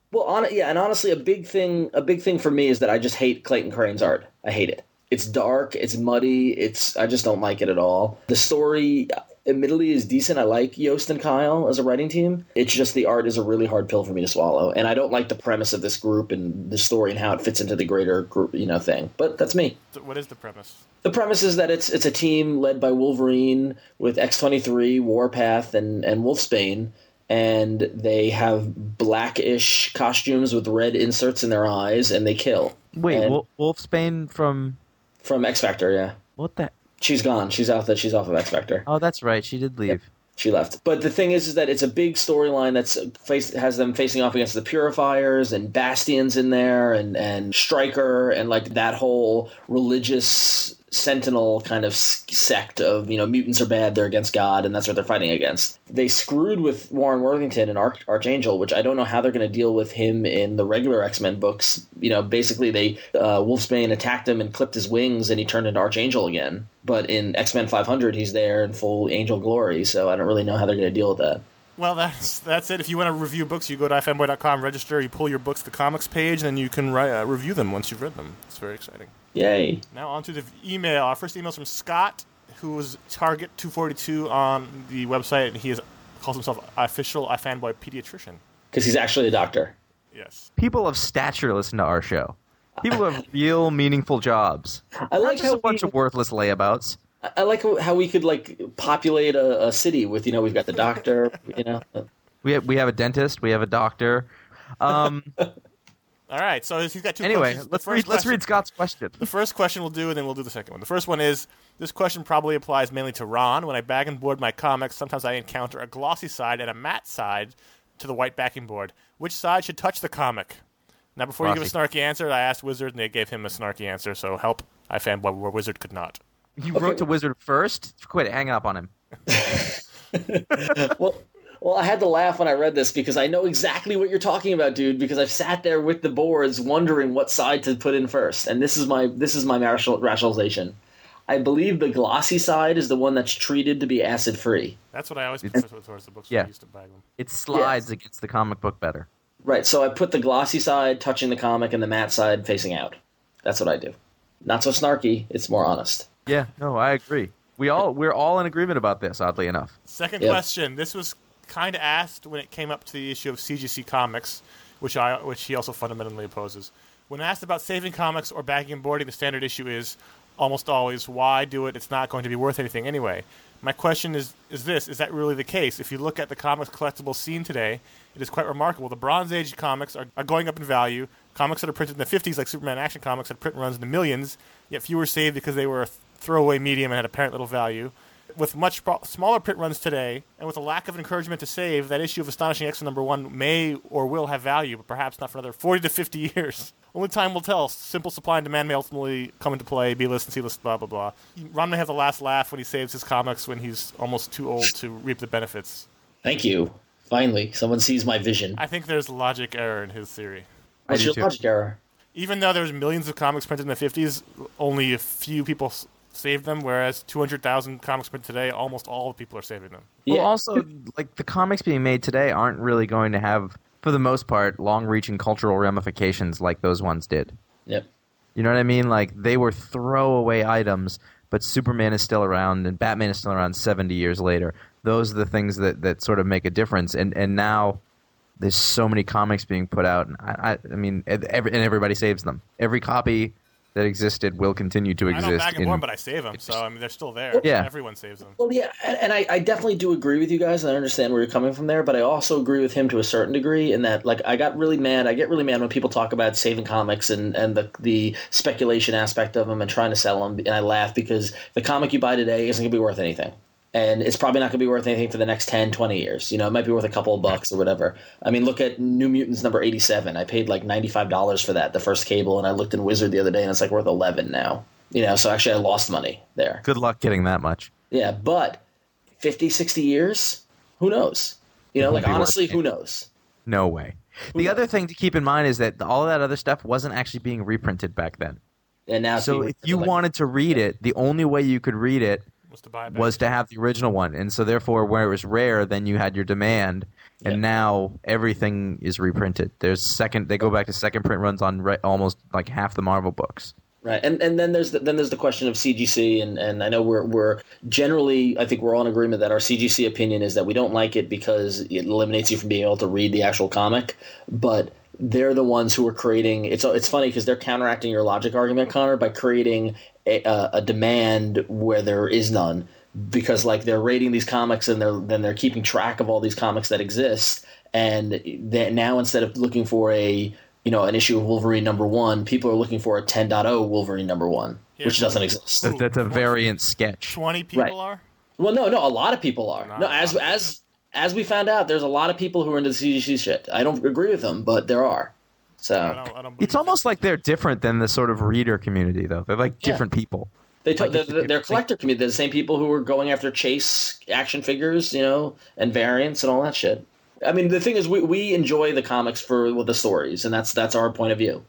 Well, on yeah, and honestly, a big thing, a big thing for me is that I just hate Clayton Crane's art. I hate it. It's dark. It's muddy. It's I just don't like it at all. The story, admittedly, is decent. I like Yost and Kyle as a writing team. It's just the art is a really hard pill for me to swallow, and I don't like the premise of this group and the story and how it fits into the greater group, you know, thing. But that's me. So what is the premise? The premise is that it's it's a team led by Wolverine with X twenty-three, Warpath, and and Wolfsbane. And they have blackish costumes with red inserts in their eyes, and they kill. Wait, And- Wol- Wolfsbane from From X Factor, yeah. what the? She's gone. She's out. That she's off of X Factor. Oh, that's right. She did leave. She left. But the thing is, is that it's a big storyline that's face has them facing off against the Purifiers and Bastions in there, and and Stryker, and like that whole religious sentinel kind of s- sect of, you know, mutants are bad, they're against God, and that's what they're fighting against. They screwed with Warren Worthington and Arch- Archangel, which I don't know how they're going to deal with him in the regular X-Men books. You know, basically they uh, Wolfsbane attacked him and clipped his wings, and he turned into Archangel again. But in X-Men five hundred, he's there in full angel glory, so I don't really know how they're going to deal with that. Well, that's that's it. If you want to review books, you go to i fanboy dot com, register, you pull your books to comics page, and then you can write, uh, review them once you've read them. It's very exciting. Yay. Now on to the email. Our first email is from Scott, who was Target two forty-two on the website, and he is, calls himself official iFanboy pediatrician. Because he's actually a doctor. Yes. People of stature listen to our show. People who have real, meaningful jobs. I Not like just how a bunch we- of worthless layabouts. I like how we could like populate a, a city with, you know, we've got the doctor, you know. We have, we have a dentist. We have a doctor. Um, All right, so he's got two anyway, questions. The let's first read, let's question- read Scott's question. The first question we'll do, and then we'll do the second one. The first one is, this question probably applies mainly to Ron. When I bag and board my comics, sometimes I encounter a glossy side and a matte side to the white backing board. Which side should touch the comic? Now, before you give a snarky answer, I asked Wizard, and they gave him a snarky answer, so help iFanboy where Wizard could not. You wrote to Wizard first? Quit hanging up on him. Well, well, I had to laugh when I read this because I know exactly what you're talking about, dude. Because I've sat there with the boards wondering what side to put in first, and this is my this is my rational- rationalization. I believe the glossy side is the one that's treated to be acid free. That's what I always prefer towards the books. Yeah. I used to bag them. It slides against the comic book better. Right. So I put the glossy side touching the comic and the matte side facing out. That's what I do. Not so snarky. It's more honest. Yeah, no, I agree. We all we're all in agreement about this. Oddly enough. Second Yep. question. This was kind of asked when it came up to the issue of C G C Comics, which I which he also fundamentally opposes. When asked about saving comics or bagging and boarding, the standard issue is almost always, why do it? It's not going to be worth anything anyway. My question is is this, is that really the case? If you look at the comics collectible scene today, it is quite remarkable. The Bronze Age comics are, are going up in value. Comics that are printed in the fifties, like Superman Action Comics, had print runs in the millions, yet few were saved because they were a throwaway medium and had apparent little value. With much sp- smaller print runs today, and with a lack of encouragement to save, that issue of Astonishing X-Men number one may or will have value, but perhaps not for another forty to fifty years. Only time will tell. Simple supply and demand may ultimately come into play, B-list and C-list, blah, blah, blah. Ron may have the last laugh when he saves his comics when he's almost too old to reap the benefits. Thank you. Finally, someone sees my vision. I think there's logic error in his theory. What's do your too. logic error? Even though there's millions of comics printed in the fifties, only a few people s- saved them, whereas two hundred thousand comics printed today, almost all the people are saving them. Well, also, like the comics being made today aren't really going to have, for the most part, long-reaching cultural ramifications like those ones did. Yep. You know what I mean? Like they were throwaway items, but Superman is still around and Batman is still around seventy years later. Those are the things that, that sort of make a difference. And and now there's so many comics being put out. And I, I, I mean, every, and everybody saves them. Every copy that existed will continue to I exist. don't bag and in- board, but I save them, so I mean they're still there. Yeah. Everyone saves them. Well, yeah, and and I, I definitely do agree with you guys, and I understand where you're coming from there, but I also agree with him to a certain degree in that, like, I got really mad. I get really mad when people talk about saving comics and, and the, the speculation aspect of them and trying to sell them, and I laugh because the comic you buy today isn't going to be worth anything. And it's probably not going to be worth anything for the next ten, twenty years. You know, it might be worth a couple of bucks or whatever. I mean, look at New Mutants number eighty-seven. I paid like ninety-five dollars for that, the first cable, and I looked in Wizard the other day, and it's like worth eleven now. You know, so actually I lost money there. Good luck getting that much. Yeah, but fifty, sixty years? Who knows? You know, It won't like, be worth honestly, it. who knows? No way. The other thing to keep in mind is that all of that other stuff wasn't actually being reprinted back then. And now, So it's if you like, wanted to read it, the only way you could read it Was to buy it back. was to have the original one, and so therefore, where it was rare, then you had your demand, and Yep. now everything is reprinted. There's second, they go back to second print runs on re- almost like half the Marvel books. Right, and and then there's the, then there's the question of C G C, and, and I know we're we're generally I think we're all in agreement that our C G C opinion is that we don't like it because it eliminates you from being able to read the actual comic, but they're the ones who are creating. It's it's funny because they're counteracting your logic argument, Connor, by creating a, a, a demand where there is none, because like they're rating these comics and they're then they're keeping track of all these comics that exist, and that now instead of looking for a you know, an issue of Wolverine number one, people are looking for a ten point oh Wolverine number one, Yeah. which doesn't exist. That, that's a variant sketch. twenty people Right. are? Well, no, no, a lot of people are. Not No, a as lot. as as we found out, there's a lot of people who are into the C G C shit. I don't agree with them, but there are. So I don't, I don't believe It's almost like they're different than the sort of reader community, though. They're like Yeah. different people. they t- like they're, if- they're, they're collector community. They're the same people who are going after chase action figures, you know, and variants and all that shit. I mean, the thing is, we, we enjoy the comics for well, the stories, and that's that's our point of view.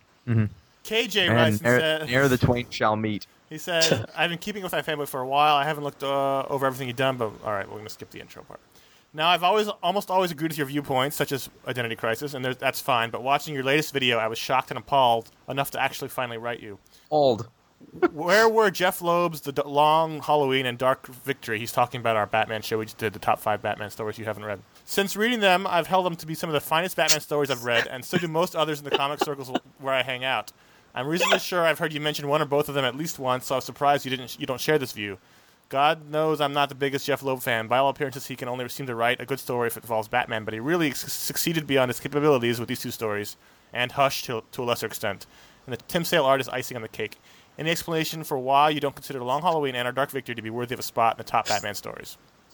K J writes And and ere, says, ere the twain shall meet. he says, I've been keeping with my fanboy for a while. I haven't looked uh, over everything you've done, but all right, we're going to skip the intro part. Now, I've always, almost always agreed with your viewpoints, such as Identity Crisis, and there's- that's fine. But watching your latest video, I was shocked and appalled enough to actually finally write you. Old. Where were Jeff Loeb's The D- Long Halloween and Dark Victory? He's talking about our Batman show. We just did the top five Batman stories you haven't read. Since reading them, I've held them to be some of the finest Batman stories I've read, and so do most others in the comic circles where I hang out. I'm reasonably sure I've heard you mention one or both of them at least once, so I was surprised you didn't. You don't share this view. God knows I'm not the biggest Jeff Loeb fan. By all appearances, he can only seem to write a good story if it involves Batman, but he really su- succeeded beyond his capabilities with these two stories, and Hush to, to a lesser extent. And the Tim Sale art is icing on the cake. Any explanation for why you don't consider Long Halloween and Our Dark Victory to be worthy of a spot in the top Batman stories?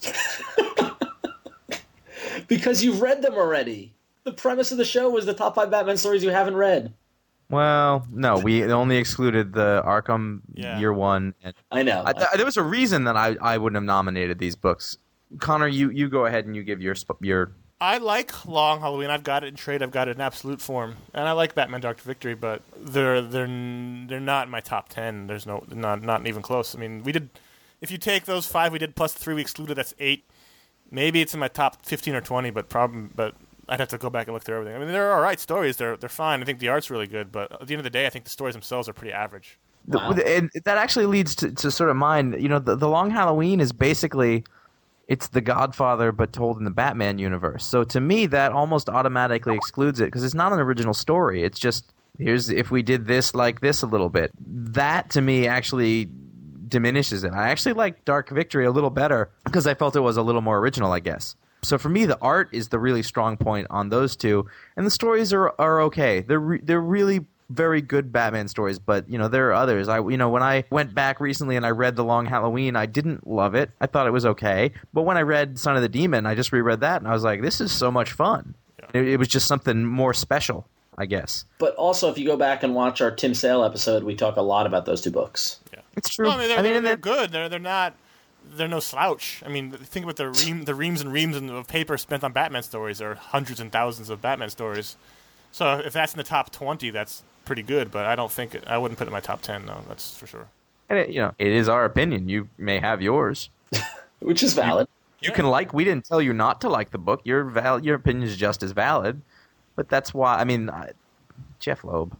Because you've read them already. The premise of the show was the top five Batman stories you haven't read. Well, no, we only excluded the Arkham Yeah. Year One. And I know. I th- there was a reason that I, I wouldn't have nominated these books. Connor, you, you go ahead and you give your sp- your. I like Long Halloween. I've got it in trade. I've got it in absolute form, and I like Batman: Dark Victory. But they're they're n- they're not in my top ten. There's no not not even close. I mean, we did. If you take those five we did plus the three we excluded, that's eight. Maybe it's in my top fifteen or twenty, but problem. But I'd have to go back and look through everything. I mean, they're all right stories. They're they're fine. I think the art's really good, but at the end of the day, I think the stories themselves are pretty average. The, Wow. and that actually leads to, to sort of mine. You know, the, the Long Halloween is basically it's The Godfather, but told in the Batman universe. So to me, that almost automatically excludes it because it's not an original story. It's just here's if we did this like this a little bit. That to me actually diminishes it. I actually like Dark Victory a little better because I felt it was a little more original, I guess. So for me, the art is the really strong point on those two, and the stories are are okay. They're re- they're really very good Batman stories, but you know there are others. I you know when I went back recently and I read The Long Halloween, I didn't love it. I thought it was okay, but when I read Son of the Demon, I just reread that and I was like, this is so much fun. Yeah. It, it was just something more special, I guess. But also, if you go back and watch our Tim Sale episode, we talk a lot about those two books. It's true. No, I mean, they're, I mean, they're, and they're then- good. They're they're not. They're no slouch. I mean, think about the ream, the reams and reams of paper spent on Batman stories. There are hundreds and thousands of Batman stories. So if that's in the top twenty, that's pretty good. But I don't think it, I wouldn't put it in my top ten. No, that's for sure. and it, you know, it is our opinion. You may have yours. Which is valid. You can like. We didn't tell you not to like the book. Your val- Your opinion is just as valid. But that's why. I mean, I, Jeff Loeb.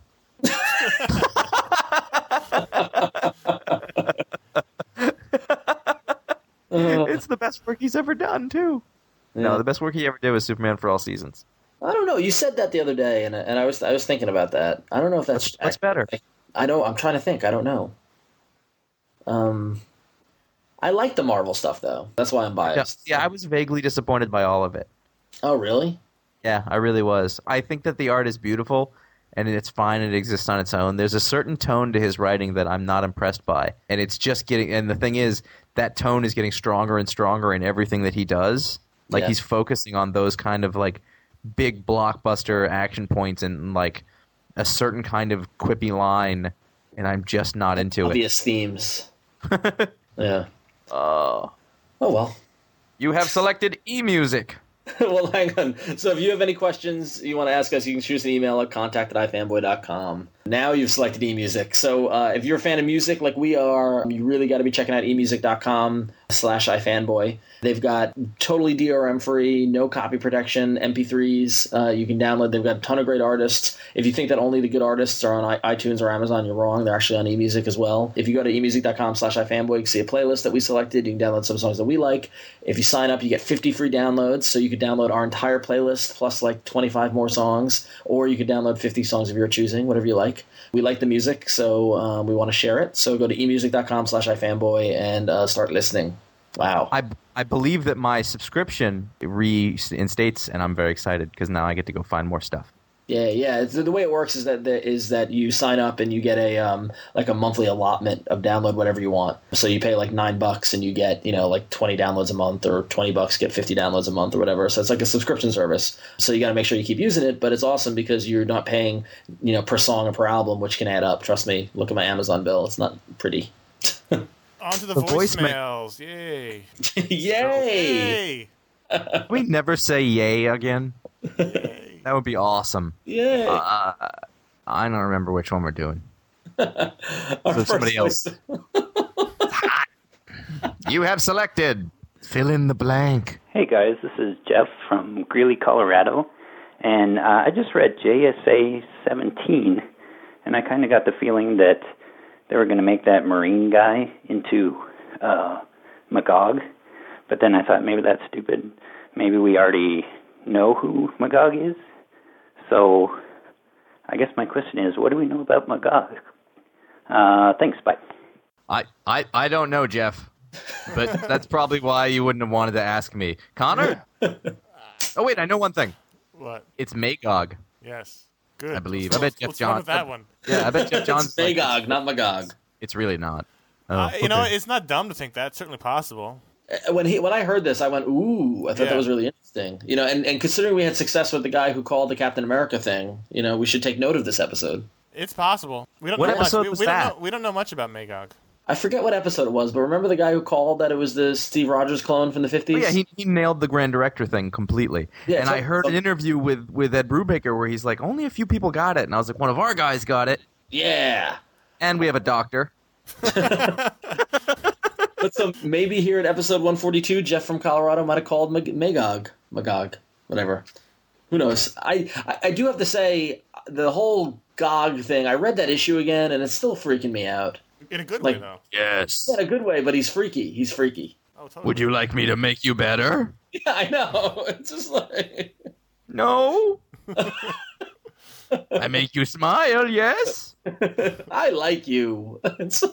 It's the best work he's ever done too. No, Yeah. the best work he ever did was Superman for All Seasons. I don't know. You said that the other day, and and I was I was thinking about that. I don't know if that's What's better? I don't. I'm trying to think. I don't know. Um, I like the Marvel stuff though. That's why I'm Yeah, biased. yeah, I was vaguely disappointed by all of it. Oh, really? Yeah, I really was. I think that the art is beautiful and it's fine and it exists on its own. There's a certain tone to his writing that I'm not impressed by. And it's just getting and the thing is that tone is getting stronger and stronger in everything that he does. Like Yeah. he's focusing on those kind of like big blockbuster action points and like a certain kind of quippy line and I'm just not into it. Obvious themes. Yeah. Oh. Oh well. You have selected e-music. Well, hang on. So if you have any questions you want to ask us, you can shoot us an email at contact at ifanboy dot com. Now you've selected eMusic. So uh, if you're a fan of music like we are, you really got to be checking out emusic.com slash ifanboy. They've got totally D R M free, no copy protection, M P threes. Uh, you can download. They've got a ton of great artists. If you think that only the good artists are on I- iTunes or Amazon, you're wrong. They're actually on eMusic as well. If you go to emusic.com slash ifanboy, you can see a playlist that we selected. You can download some songs that we like. If you sign up, you get fifty free downloads. So you could download our entire playlist plus like twenty-five more songs, or you could download fifty songs of your choosing, whatever you like. We like the music, so um, we want to share it. So go to emusic.com slash ifanboy and uh, start listening. Wow. I, I believe that my subscription reinstates, and I'm very excited because now I get to go find more stuff. Yeah, yeah. It's, the way it works is that the, is that you sign up and you get a um like a monthly allotment of download whatever you want. So you pay like nine bucks and you get you know like twenty downloads a month, or twenty bucks get fifty downloads a month or whatever. So it's like a subscription service. So you got to make sure you keep using it, but it's awesome because you're not paying you know per song or per album, which can add up. Trust me. Look at my Amazon bill. It's not pretty. On to the, The voicemails. Yay. Yay! Yay. Can we never say yay again? Yay. That would be awesome. Yay! Uh, I don't remember which one we're doing. Our So first somebody else. voice- You have selected. Fill in the blank. Hey guys, this is Jeff from Greeley, Colorado, and uh, I just read J S A seventeen, and I kind of got the feeling that they were going to make that Marine guy into uh, Magog, but then I thought maybe that's stupid. Maybe we already know who Magog is. So I guess my question is, what do we know about Magog? Uh, thanks, bye. I, I, I don't know, Jeff. But that's probably why you wouldn't have wanted to ask me. Connor? Oh, wait, I know one thing. What? It's Magog. Yes. Good. I believe. Let's, I bet Jeff let's run with John- that one. Yeah, I bet Jeff John's It's Magog, not Magog. It's really not. Oh, Uh, you know, okay. it's not dumb to think that. It's certainly possible. When he when I heard this, I went, "Ooh!" I thought Yeah. that was really interesting. You know, and, and considering we had success with the guy who called the Captain America thing, you know, we should take note of this episode. It's possible. We don't What know episode much. We, was we that? Don't know, we don't know much about Magog. I forget what episode it was, but remember the guy who called that it was the Steve Rogers clone from the fifties? Oh, yeah, he, he nailed the Grand Director thing completely. Yeah, and so- I heard an interview with, with Ed Brubaker where he's like, only a few people got it. And I was like, one of our guys got it. Yeah. And we have a doctor. But so maybe here at episode one forty-two, Jeff from Colorado might have called Mag- Magog. Magog. Whatever. Who knows? I, I, I do have to say, the whole G O G thing, I read that issue again, and it's still freaking me out. In a good Like- way, though. Yes. Not a good way, but he's freaky. He's freaky. Oh, totally. Would you like me to make you better? Yeah, I know. It's just like... No. I make you smile, yes? I like you. It's-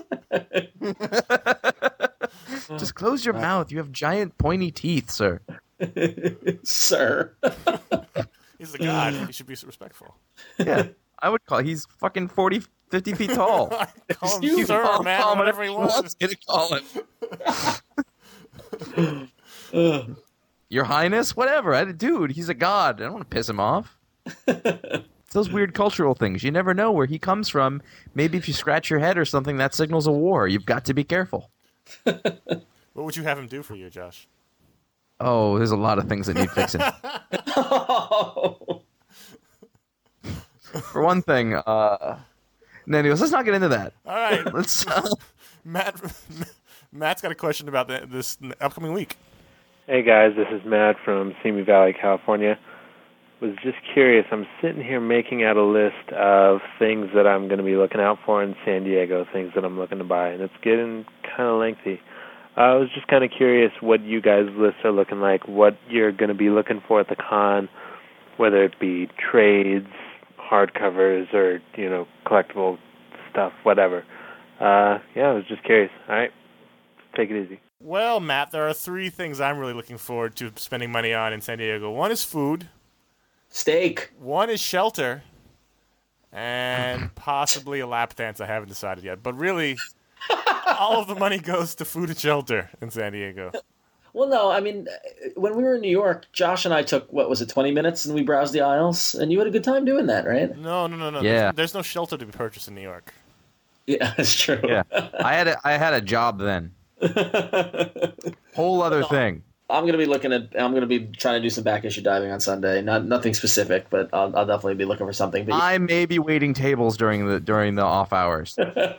Just close your mouth. You have giant pointy teeth, sir. Sir. He's a god. He should be respectful. Yeah. I would call he's fucking forty, fifty feet tall. Call him You sir, call- man, call him whatever he wants. me to call him. Your Highness? Whatever. I, dude, he's a god. I don't want to piss him off. It's those weird cultural things. You never know where he comes from. Maybe if you scratch your head or something, that signals a war. You've got to be careful. What would you have him do for you, Josh? Oh, there's a lot of things that need fixing. Oh. For one thing, uh... And then he goes, let's not get into that. All right. Let's... Uh, Matt, Matt's got a question about the, this upcoming week. Hey guys, this is Matt from Simi Valley, California. Was just curious, I'm sitting here making out a list of things that I'm going to be looking out for in San Diego, things that I'm looking to buy, and it's getting kind of lengthy. Uh, I was just kind of curious what you guys' lists are looking like, what you're going to be looking for at the con, whether it be trades, hardcovers, or, you know, collectible stuff, whatever. Uh, yeah, I was just curious. All right, take it easy. Well, Matt, there are three things I'm really looking forward to spending money on in San Diego. One is food. Steak. One is shelter. And possibly a lap dance. I haven't decided yet. But really, all of the money goes to food and shelter in San Diego. Well, no, I mean, when we were in New York, Josh and I took, what was it, twenty minutes, and we browsed the aisles, and you had a good time doing that, right? No, no, no, no. Yeah. There's, there's no shelter to be purchased in New York. Yeah, that's true. yeah. I had a, I had a job then. Whole other thing. I'm going to be looking at. I'm going to be trying to do some back issue diving on Sunday. Not nothing specific, but I'll, I'll definitely be looking for something. But I may be waiting tables during the during the off hours,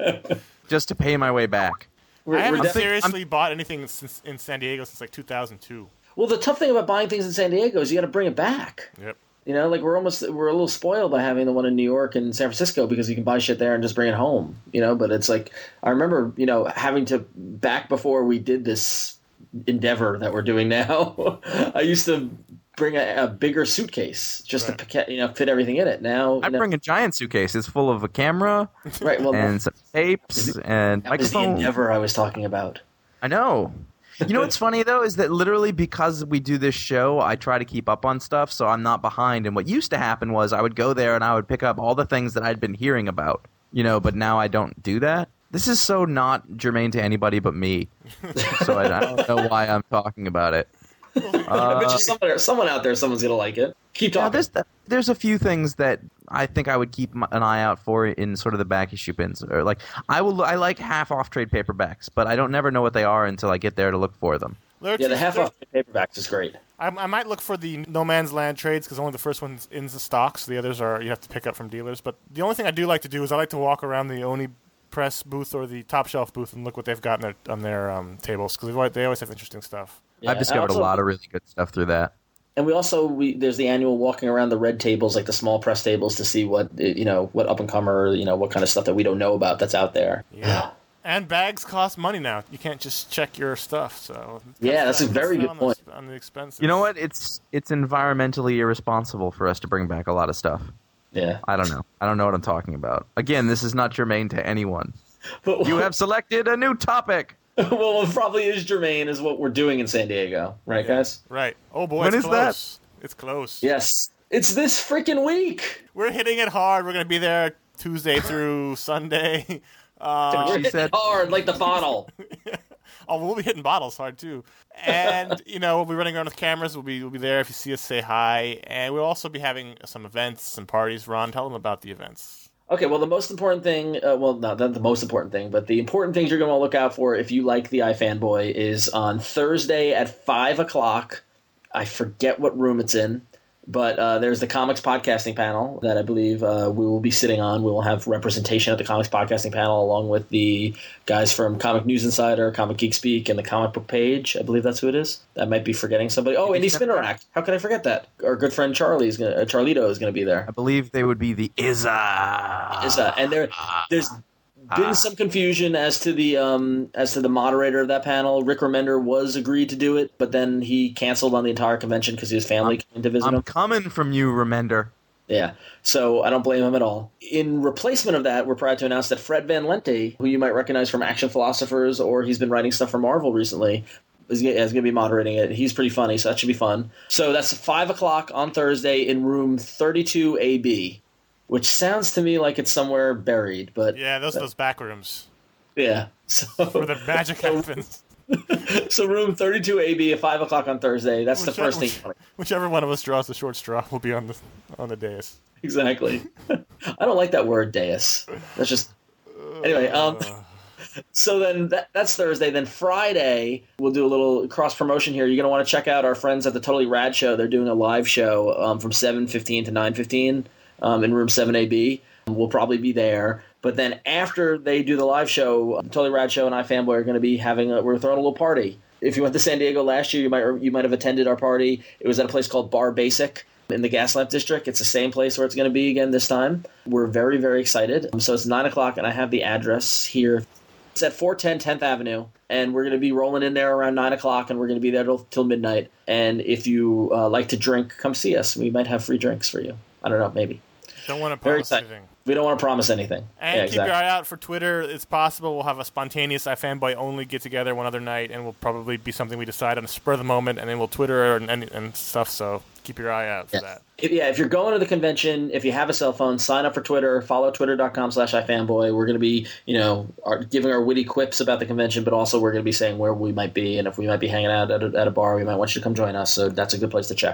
just to pay my way back. we're, I haven't we're defi- seriously I'm- bought anything since in San Diego since like two thousand two. well, the tough thing about buying things in San Diego is you got to bring it back. Yep. You know, like we're almost we're a little spoiled by having the one in New York and San Francisco because you can buy shit there and just bring it home. You know, but it's like I remember, you know, having to back before we did this endeavor that we're doing now. I used to bring a, a bigger suitcase just Right. to pick- you know fit everything in it. Now, I you know, bring a giant suitcase. It's full of a camera right? Well, and some tapes and that was the microphone. endeavor I was talking about. I know. You know what's funny though is that literally because we do this show, I try to keep up on stuff so I'm not behind. And what used to happen was I would go there and I would pick up all the things that I'd been hearing about. You know, but now I don't do that. This is so not germane to anybody but me. So I, I don't know why I'm talking about it. I bet you someone, someone out there, someone's gonna like it. Keep Now, talking. there's there's a few things that I think I would keep my- an eye out for in sort of the back issue bins. Or like I will, I like half off trade paperbacks, but I don't never know what they are until I get there to look for them. There are Yeah, the two- half there- off paperbacks is great. I, I might look for the No Man's Land trades because only the first one's in the stocks. The others are you have to pick up from dealers. But the only thing I do like to do is I like to walk around the Oni Press booth or the Top Shelf booth and look what they've got on their on their um, tables because they always have interesting stuff. Yeah, I've discovered also- a lot of really good stuff through that. And we also we there's the annual walking around the red tables, like the small press tables, to see what you know what up and comer, you know what kind of stuff that we don't know about that's out there. Yeah. And bags cost money now. You can't just check your stuff. So Yeah, that's a cuts very down good on point. The, on the expenses. You know what? It's it's environmentally irresponsible for us to bring back a lot of stuff. Yeah, I don't know. I don't know what I'm talking about. Again, this is not germane to anyone. but You have selected a new topic. well, what probably is germane is what we're doing in San Diego, right, guys? Right. Oh boy, When it's is that? close. It's close. Yes, it's this freaking week. We're hitting it hard. We're gonna be there Tuesday through Sunday. Uh, We're hitting said- it hard like the bottle. oh, we'll be hitting bottles hard too. And you know, we'll be running around with cameras. We'll be we'll be there. If you see us, say hi. And we'll also be having some events, some parties. Ron, tell them about the events. Okay, well, the most important thing, uh, well, not, not the most important thing, but the important things you're going to look out for if you like the iFanboy is on Thursday at five o'clock. I forget what room it's in, but uh, there's the Comics Podcasting panel that I believe uh, we will be sitting on. We will have representation at the Comics Podcasting panel along with the guys from Comic News Insider, Comic Geek Speak, and the Comic Book Page. I believe that's who it is. I might be forgetting somebody. Oh, Indie Spinner Act. How could I forget that? Our good friend Charlie's gonna, uh, Charlito is going to be there. I believe they would be the Izza. Is that and there there's been some confusion as to the um as to the moderator of that panel. Rick Remender was agreed to do it, but then he canceled on the entire convention because his family came to visit I'm him. coming from you, Remender. Yeah, so I don't blame him at all. In replacement of that, we're proud to announce that Fred Van Lente, who you might recognize from Action Philosophers or he's been writing stuff for Marvel recently, is going to be moderating it. He's pretty funny, so that should be fun. So that's five o'clock on Thursday in room thirty-two A B, which sounds to me like it's somewhere buried, but Yeah, those are those back rooms yeah. So, where the magic happens. so room thirty-two A B at five o'clock on Thursday. That's the Whichever- first thing. which- Whichever one of us draws the short straw will be on the on the dais. Exactly. I don't like that word dais. That's just anyway. Um, so then that, that's Thursday. Then Friday we'll do a little cross promotion here. You're gonna want to check out our friends at the Totally Rad Show. They're doing a live show um, from seven fifteen to nine fifteen um, in room seven A B. We'll probably be there. But then after they do the live show, the Totally Rad Show and iFanboy are going to be having a, we're throwing a little party. If you went to San Diego last year, you might you might have attended our party. It was at a place called Bar Basic in the Gaslamp District. It's the same place where it's going to be again this time. We're very, very excited. So it's nine o'clock, and I have the address here. It's at four ten tenth Avenue, and we're going to be rolling in there around nine o'clock, and we're going to be there till, till midnight. And if you uh, like to drink, come see us. We might have free drinks for you. I don't know, maybe. Don't want to Very promise excited. anything. We don't want to promise anything. And yeah, keep exactly. your eye out for Twitter. It's possible we'll have a spontaneous iFanboy only get together one other night, and will probably be something we decide on the spur of the moment, and then we'll Twitter and, and, and stuff. So keep your eye out for Yeah. that. If, yeah, if you're going to the convention, if you have a cell phone, sign up for Twitter. Follow twitter.com slash iFanboy. We're going to be, you know, our, giving our witty quips about the convention, but also we're going to be saying where we might be, and if we might be hanging out at a, at a bar, we might want you to come join us. So that's a good place to check.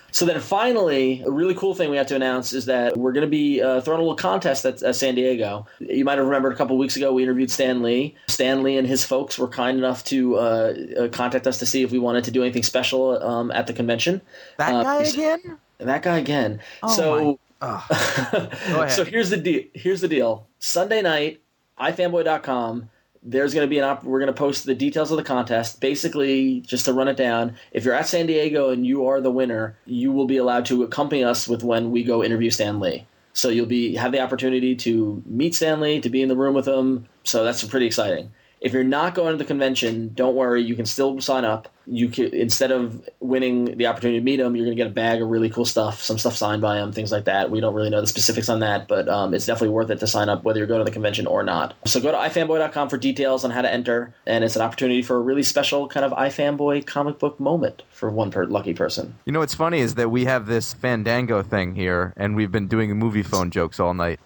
So then finally, a really cool thing we have to announce is that we're going to be uh, throwing a little contest at, at San Diego. You might have remembered a couple weeks ago we interviewed Stan Lee. Stan Lee and his folks were kind enough to uh, uh, contact us to see if we wanted to do anything special um, at the convention. That uh, guy again? That guy again. Oh so, my. Oh. Go ahead. So here's the deal. Here's the deal. Sunday night, i fanboy dot com. There's going to be an op- we're going to post the details of the contest. Basically, just to run it down, if you're at San Diego and you are the winner, you will be allowed to accompany us with when we go interview Stan Lee. So you'll be have the opportunity to meet Stan Lee, to be in the room with him. So that's pretty exciting. If you're not going to the convention, don't worry. You can still sign up. You can, instead of winning the opportunity to meet him, you're going to get a bag of really cool stuff, some stuff signed by him, things like that. We don't really know the specifics on that, but um, it's definitely worth it to sign up whether you're going to the convention or not. So go to i fanboy dot com for details on how to enter, and it's an opportunity for a really special kind of iFanboy comic book moment for one per- lucky person. You know what's funny is that we have this Fandango thing here, and we've been doing movie phone jokes all night.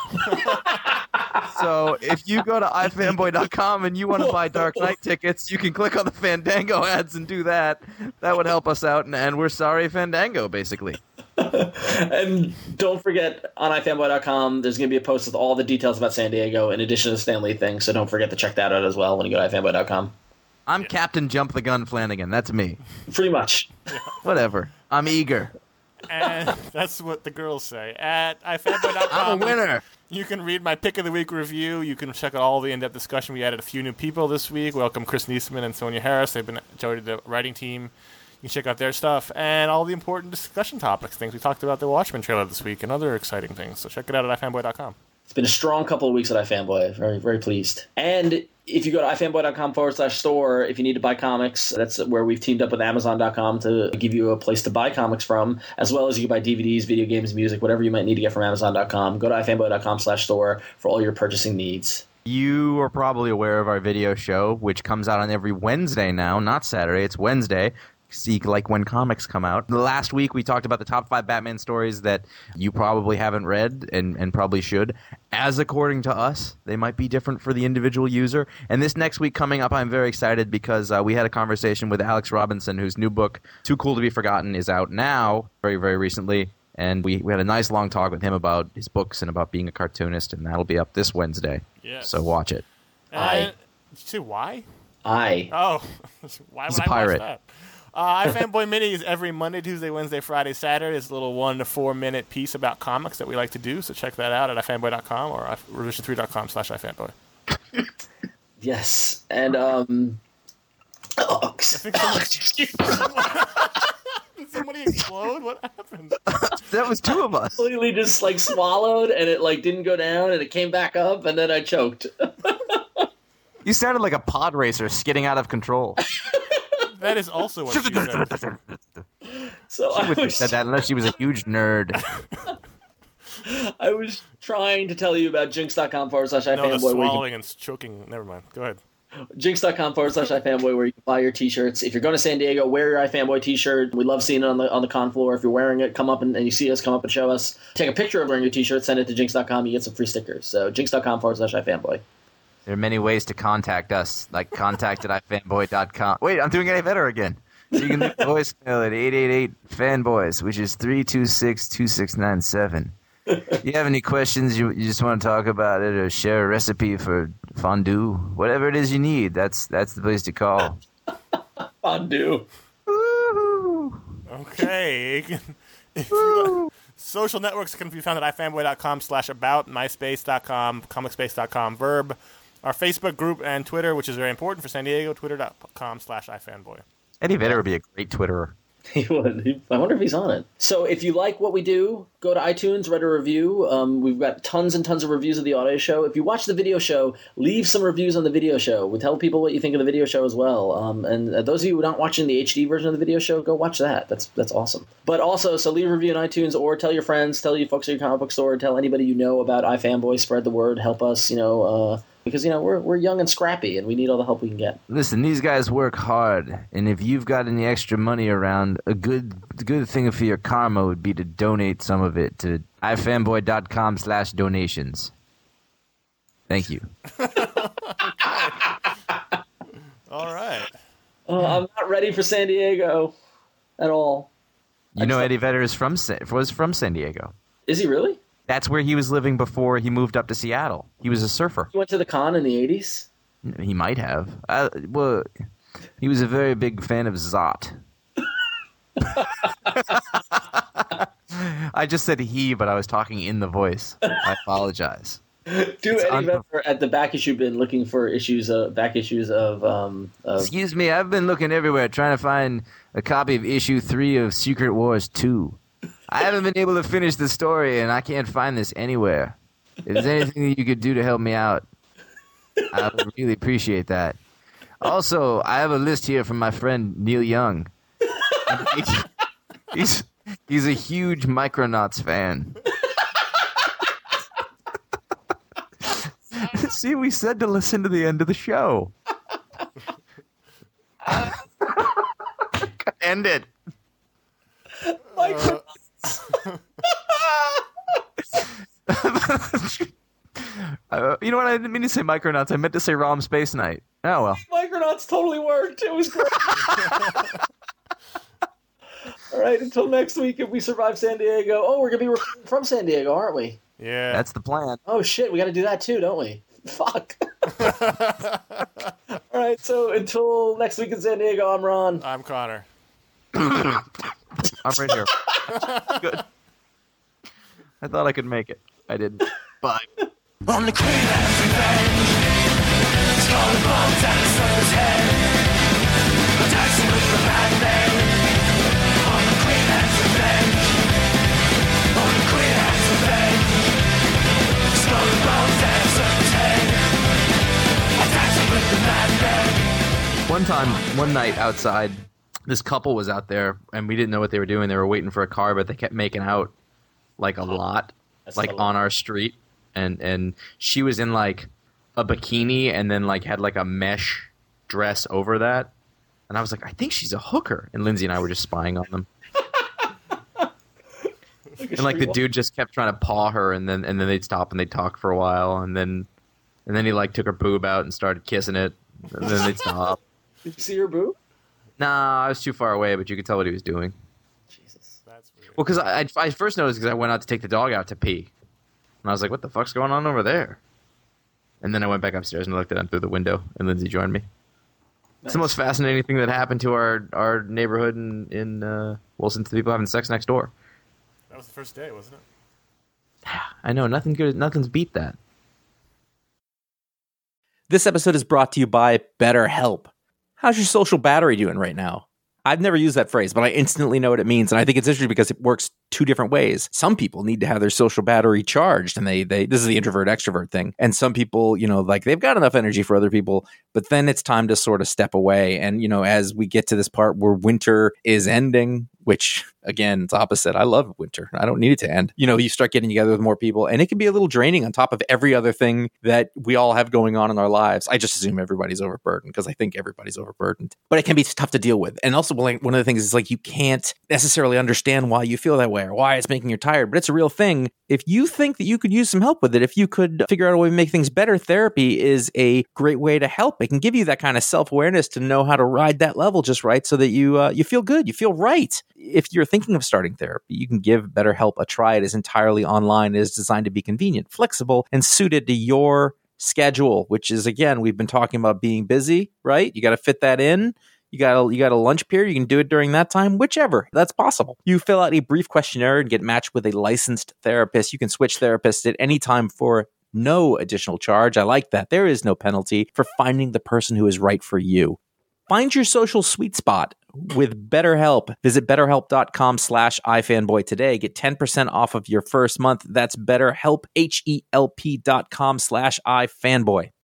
So if you go to i fanboy dot com and you want to buy Dark Knight tickets, you can click on the Fandango ads and do that. That would help us out, and, and we're sorry, Fandango, basically. And don't forget, on i fanboy dot com, there's going to be a post with all the details about San Diego in addition to the Stan Lee thing, so don't forget to check that out as well when you go to i fanboy dot com. I'm Captain Jump the Gun Flanagan. That's me. Pretty much. Whatever. I'm eager. And that's what the girls say. At i fanboy dot com, I'm a winner. You can read my Pick of the Week review. You can check out all the in-depth discussion. We added a few new people this week. Welcome Chris Niesman and Sonia Harris. They've been joined the writing team. You can check out their stuff and all the important discussion topics, things we talked about the Watchmen trailer this week and other exciting things. So check it out at i fanboy dot com. It's been a strong couple of weeks at iFanboy. Very, very pleased. And if you go to i fanboy dot com forward slash store, if you need to buy comics, that's where we've teamed up with amazon dot com to give you a place to buy comics from, as well as you can buy D V Ds, video games, music, whatever you might need to get from amazon dot com. Go to i fanboy dot com slash store for all your purchasing needs. You are probably aware of our video show, which comes out on every Wednesday now, not Saturday. It's Wednesday. See, like when comics come out. Last week we talked about the top five Batman stories that you probably haven't read and, and probably should. As according to us, they might be different for the individual user. And this next week coming up, I'm very excited because uh, we had a conversation with Alex Robinson, whose new book, Too Cool to Be Forgotten, is out now, very, very recently. And we, we had a nice long talk with him about his books and about being a cartoonist, and that'll be up this Wednesday. Yes. So watch it. Aye. And, did you say why? Aye. Oh, why He's would a I pirate. watch that? Uh, iFanboy Mini is every Monday, Tuesday, Wednesday, Friday, Saturday. It's a little one to four minute piece about comics that we like to do. So check that out at i fanboy dot com or revision three dot com slash ifanboy. Yes. And, um... Oh, Did somebody explode? What happened? That was two of us. completely just, like, swallowed, and it, like, didn't go down, and it came back up, and then I choked. You sounded like a pod racer skidding out of control. That is also what she said. So She I wouldn't have was, said that unless she was a huge nerd. I was trying to tell you about jinx.com forward slash No, the iFanboy. where you can swallowing and choking. Never mind. Go ahead. jinx.com forward slash iFanboy where you can buy your t-shirts. If you're going to San Diego, wear your iFanboy t-shirt. We love seeing it on the on the con floor. If you're wearing it, come up and, and you see us, come up and show us. Take a picture of wearing your t-shirt, send it to jinx dot com. You get some free stickers. So jinx.com forward slash iFanboy. There are many ways to contact us, like contact at i fanboy dot com. Wait, I'm doing any better again. So you can leave a voicemail at eight eight eight fanboys, which is three two six, two six nine seven. If you have any questions, you, you just want to talk about it or share a recipe for fondue, whatever it is you need, that's that's the place to call. Fondue. Woo-hoo. Okay. If you, social networks can be found at ifanboy dot com slash about, myspace dot com, comicspace dot com, Verb. Our Facebook group and Twitter, which is very important for San Diego, twitter dot com slash ifanboy. Eddie Vedder would be a great Twitterer. He would. He- I wonder if he's on it. So if you like what we do, go to iTunes, write a review. Um, we've got tons and tons of reviews of the audio show. If you watch the video show, leave some reviews on the video show. We tell people what you think of the video show as well. Um, and uh, those of you who are not watching the H D version of the video show, go watch that. That's that's awesome. But also, so leave a review on iTunes or tell your friends, tell your folks at your comic book store, tell anybody you know about iFanboy. Spread the word. Help us, you know, uh, because, you know, we're we're young and scrappy, and we need all the help we can get. Listen, these guys work hard, and if you've got any extra money around, a good good thing for your karma would be to donate some of it to ifanboy dot com slash donations. Thank you. All right. Uh, I'm not ready for San Diego at all. You know, Eddie Vedder is from was from San Diego. Is he really? That's where he was living before he moved up to Seattle. He was a surfer. He went to the con in the eighties? He might have. Uh, well, he was a very big fan of Zot. I just said he, but I was talking in the voice. I apologize. Do Eddie un- Vedder at the back issue bin looking for issues of back issues of, um, of Excuse me, I've been looking everywhere trying to find a copy of issue three of Secret Wars two. I haven't been able to finish the story, and I can't find this anywhere. If there's anything that you could do to help me out, I would really appreciate that. Also, I have a list here from my friend Neil Young. He's he's a huge Micronauts fan. See, we said to listen to the end of the show. End it. Micronauts. uh, you know what? I didn't mean to say Micronauts. I meant to say ROM Space Night. Oh, well. Micronauts totally worked. It was great. All right, until next week, if we survive San Diego. Oh, we're going to be recording from San Diego, aren't we? Yeah. That's the plan. Oh, shit, we got to do that too, don't we? Fuck. All right, so until next week in San Diego, I'm Ron. I'm Connor. I'm right here. Good. I thought I could make it. I didn't. Bye. On the Queen has revenge. Skull and bones at the sun's head. Dancing with the madman. On the Queen has revenge. On the Queen has revenge. Skull and bones at the sun's head. Dancing with the madman. One time, one night outside, this couple was out there, and we didn't know what they were doing. They were waiting for a car, but they kept making out like a lot, That's like a on lot. our street. And and she was in like a bikini and then like had like a mesh dress over that. And I was like, I think she's a hooker. And Lindsay and I were just spying on them. And like the dude just kept trying to paw her, and then and then they'd stop and they'd talk for a while, and then and then he like took her boob out and started kissing it, and then they'd stop. Did you see her boob? Nah, I was too far away, but you could tell what he was doing. Jesus. That's weird. Well, because I, I first noticed because I went out to take the dog out to pee. And I was like, what the fuck's going on over there? And then I went back upstairs and looked at him through the window, and Lindsay joined me. Nice. It's the most fascinating thing that happened to our, our neighborhood in, in uh, well, since the people having sex next door. That was the first day, wasn't it? I know, nothing good, nothing's beat that. This episode is brought to you by BetterHelp. How's your social battery doing right now? I've never used that phrase, but I instantly know what it means. And I think it's interesting because it works two different ways. Some people need to have their social battery charged, and they, they, this is the introvert extrovert thing. And some people, you know, like they've got enough energy for other people, but then it's time to sort of step away. And, you know, as we get to this part where winter is ending, which again, it's opposite. I love winter. I don't need it to end. You know, you start getting together with more people, and it can be a little draining on top of every other thing that we all have going on in our lives. I just assume everybody's overburdened because I think everybody's overburdened, but it can be tough to deal with. And also, like, one of the things is like, you can't necessarily understand why you feel that way or why it's making you tired, but it's a real thing. If you think that you could use some help with it, if you could figure out a way to make things better, therapy is a great way to help. It can give you that kind of self-awareness to know how to ride that level just right so that you uh, you feel good, you feel right. If you're thinking of starting therapy, you can give BetterHelp a try. It is entirely online. It is designed to be convenient, flexible, and suited to your schedule, which is, again, we've been talking about being busy, right? You got to fit that in. You got a, you got a lunch period. You can do it during that time, whichever. That's possible. You fill out a brief questionnaire and get matched with a licensed therapist. You can switch therapists at any time for no additional charge. I like that. There is no penalty for finding the person who is right for you. Find your social sweet spot with BetterHelp. Visit betterhelp.com slash ifanboy today. Get ten percent off of your first month. That's BetterHelp, H E L P dot com slash ifanboy.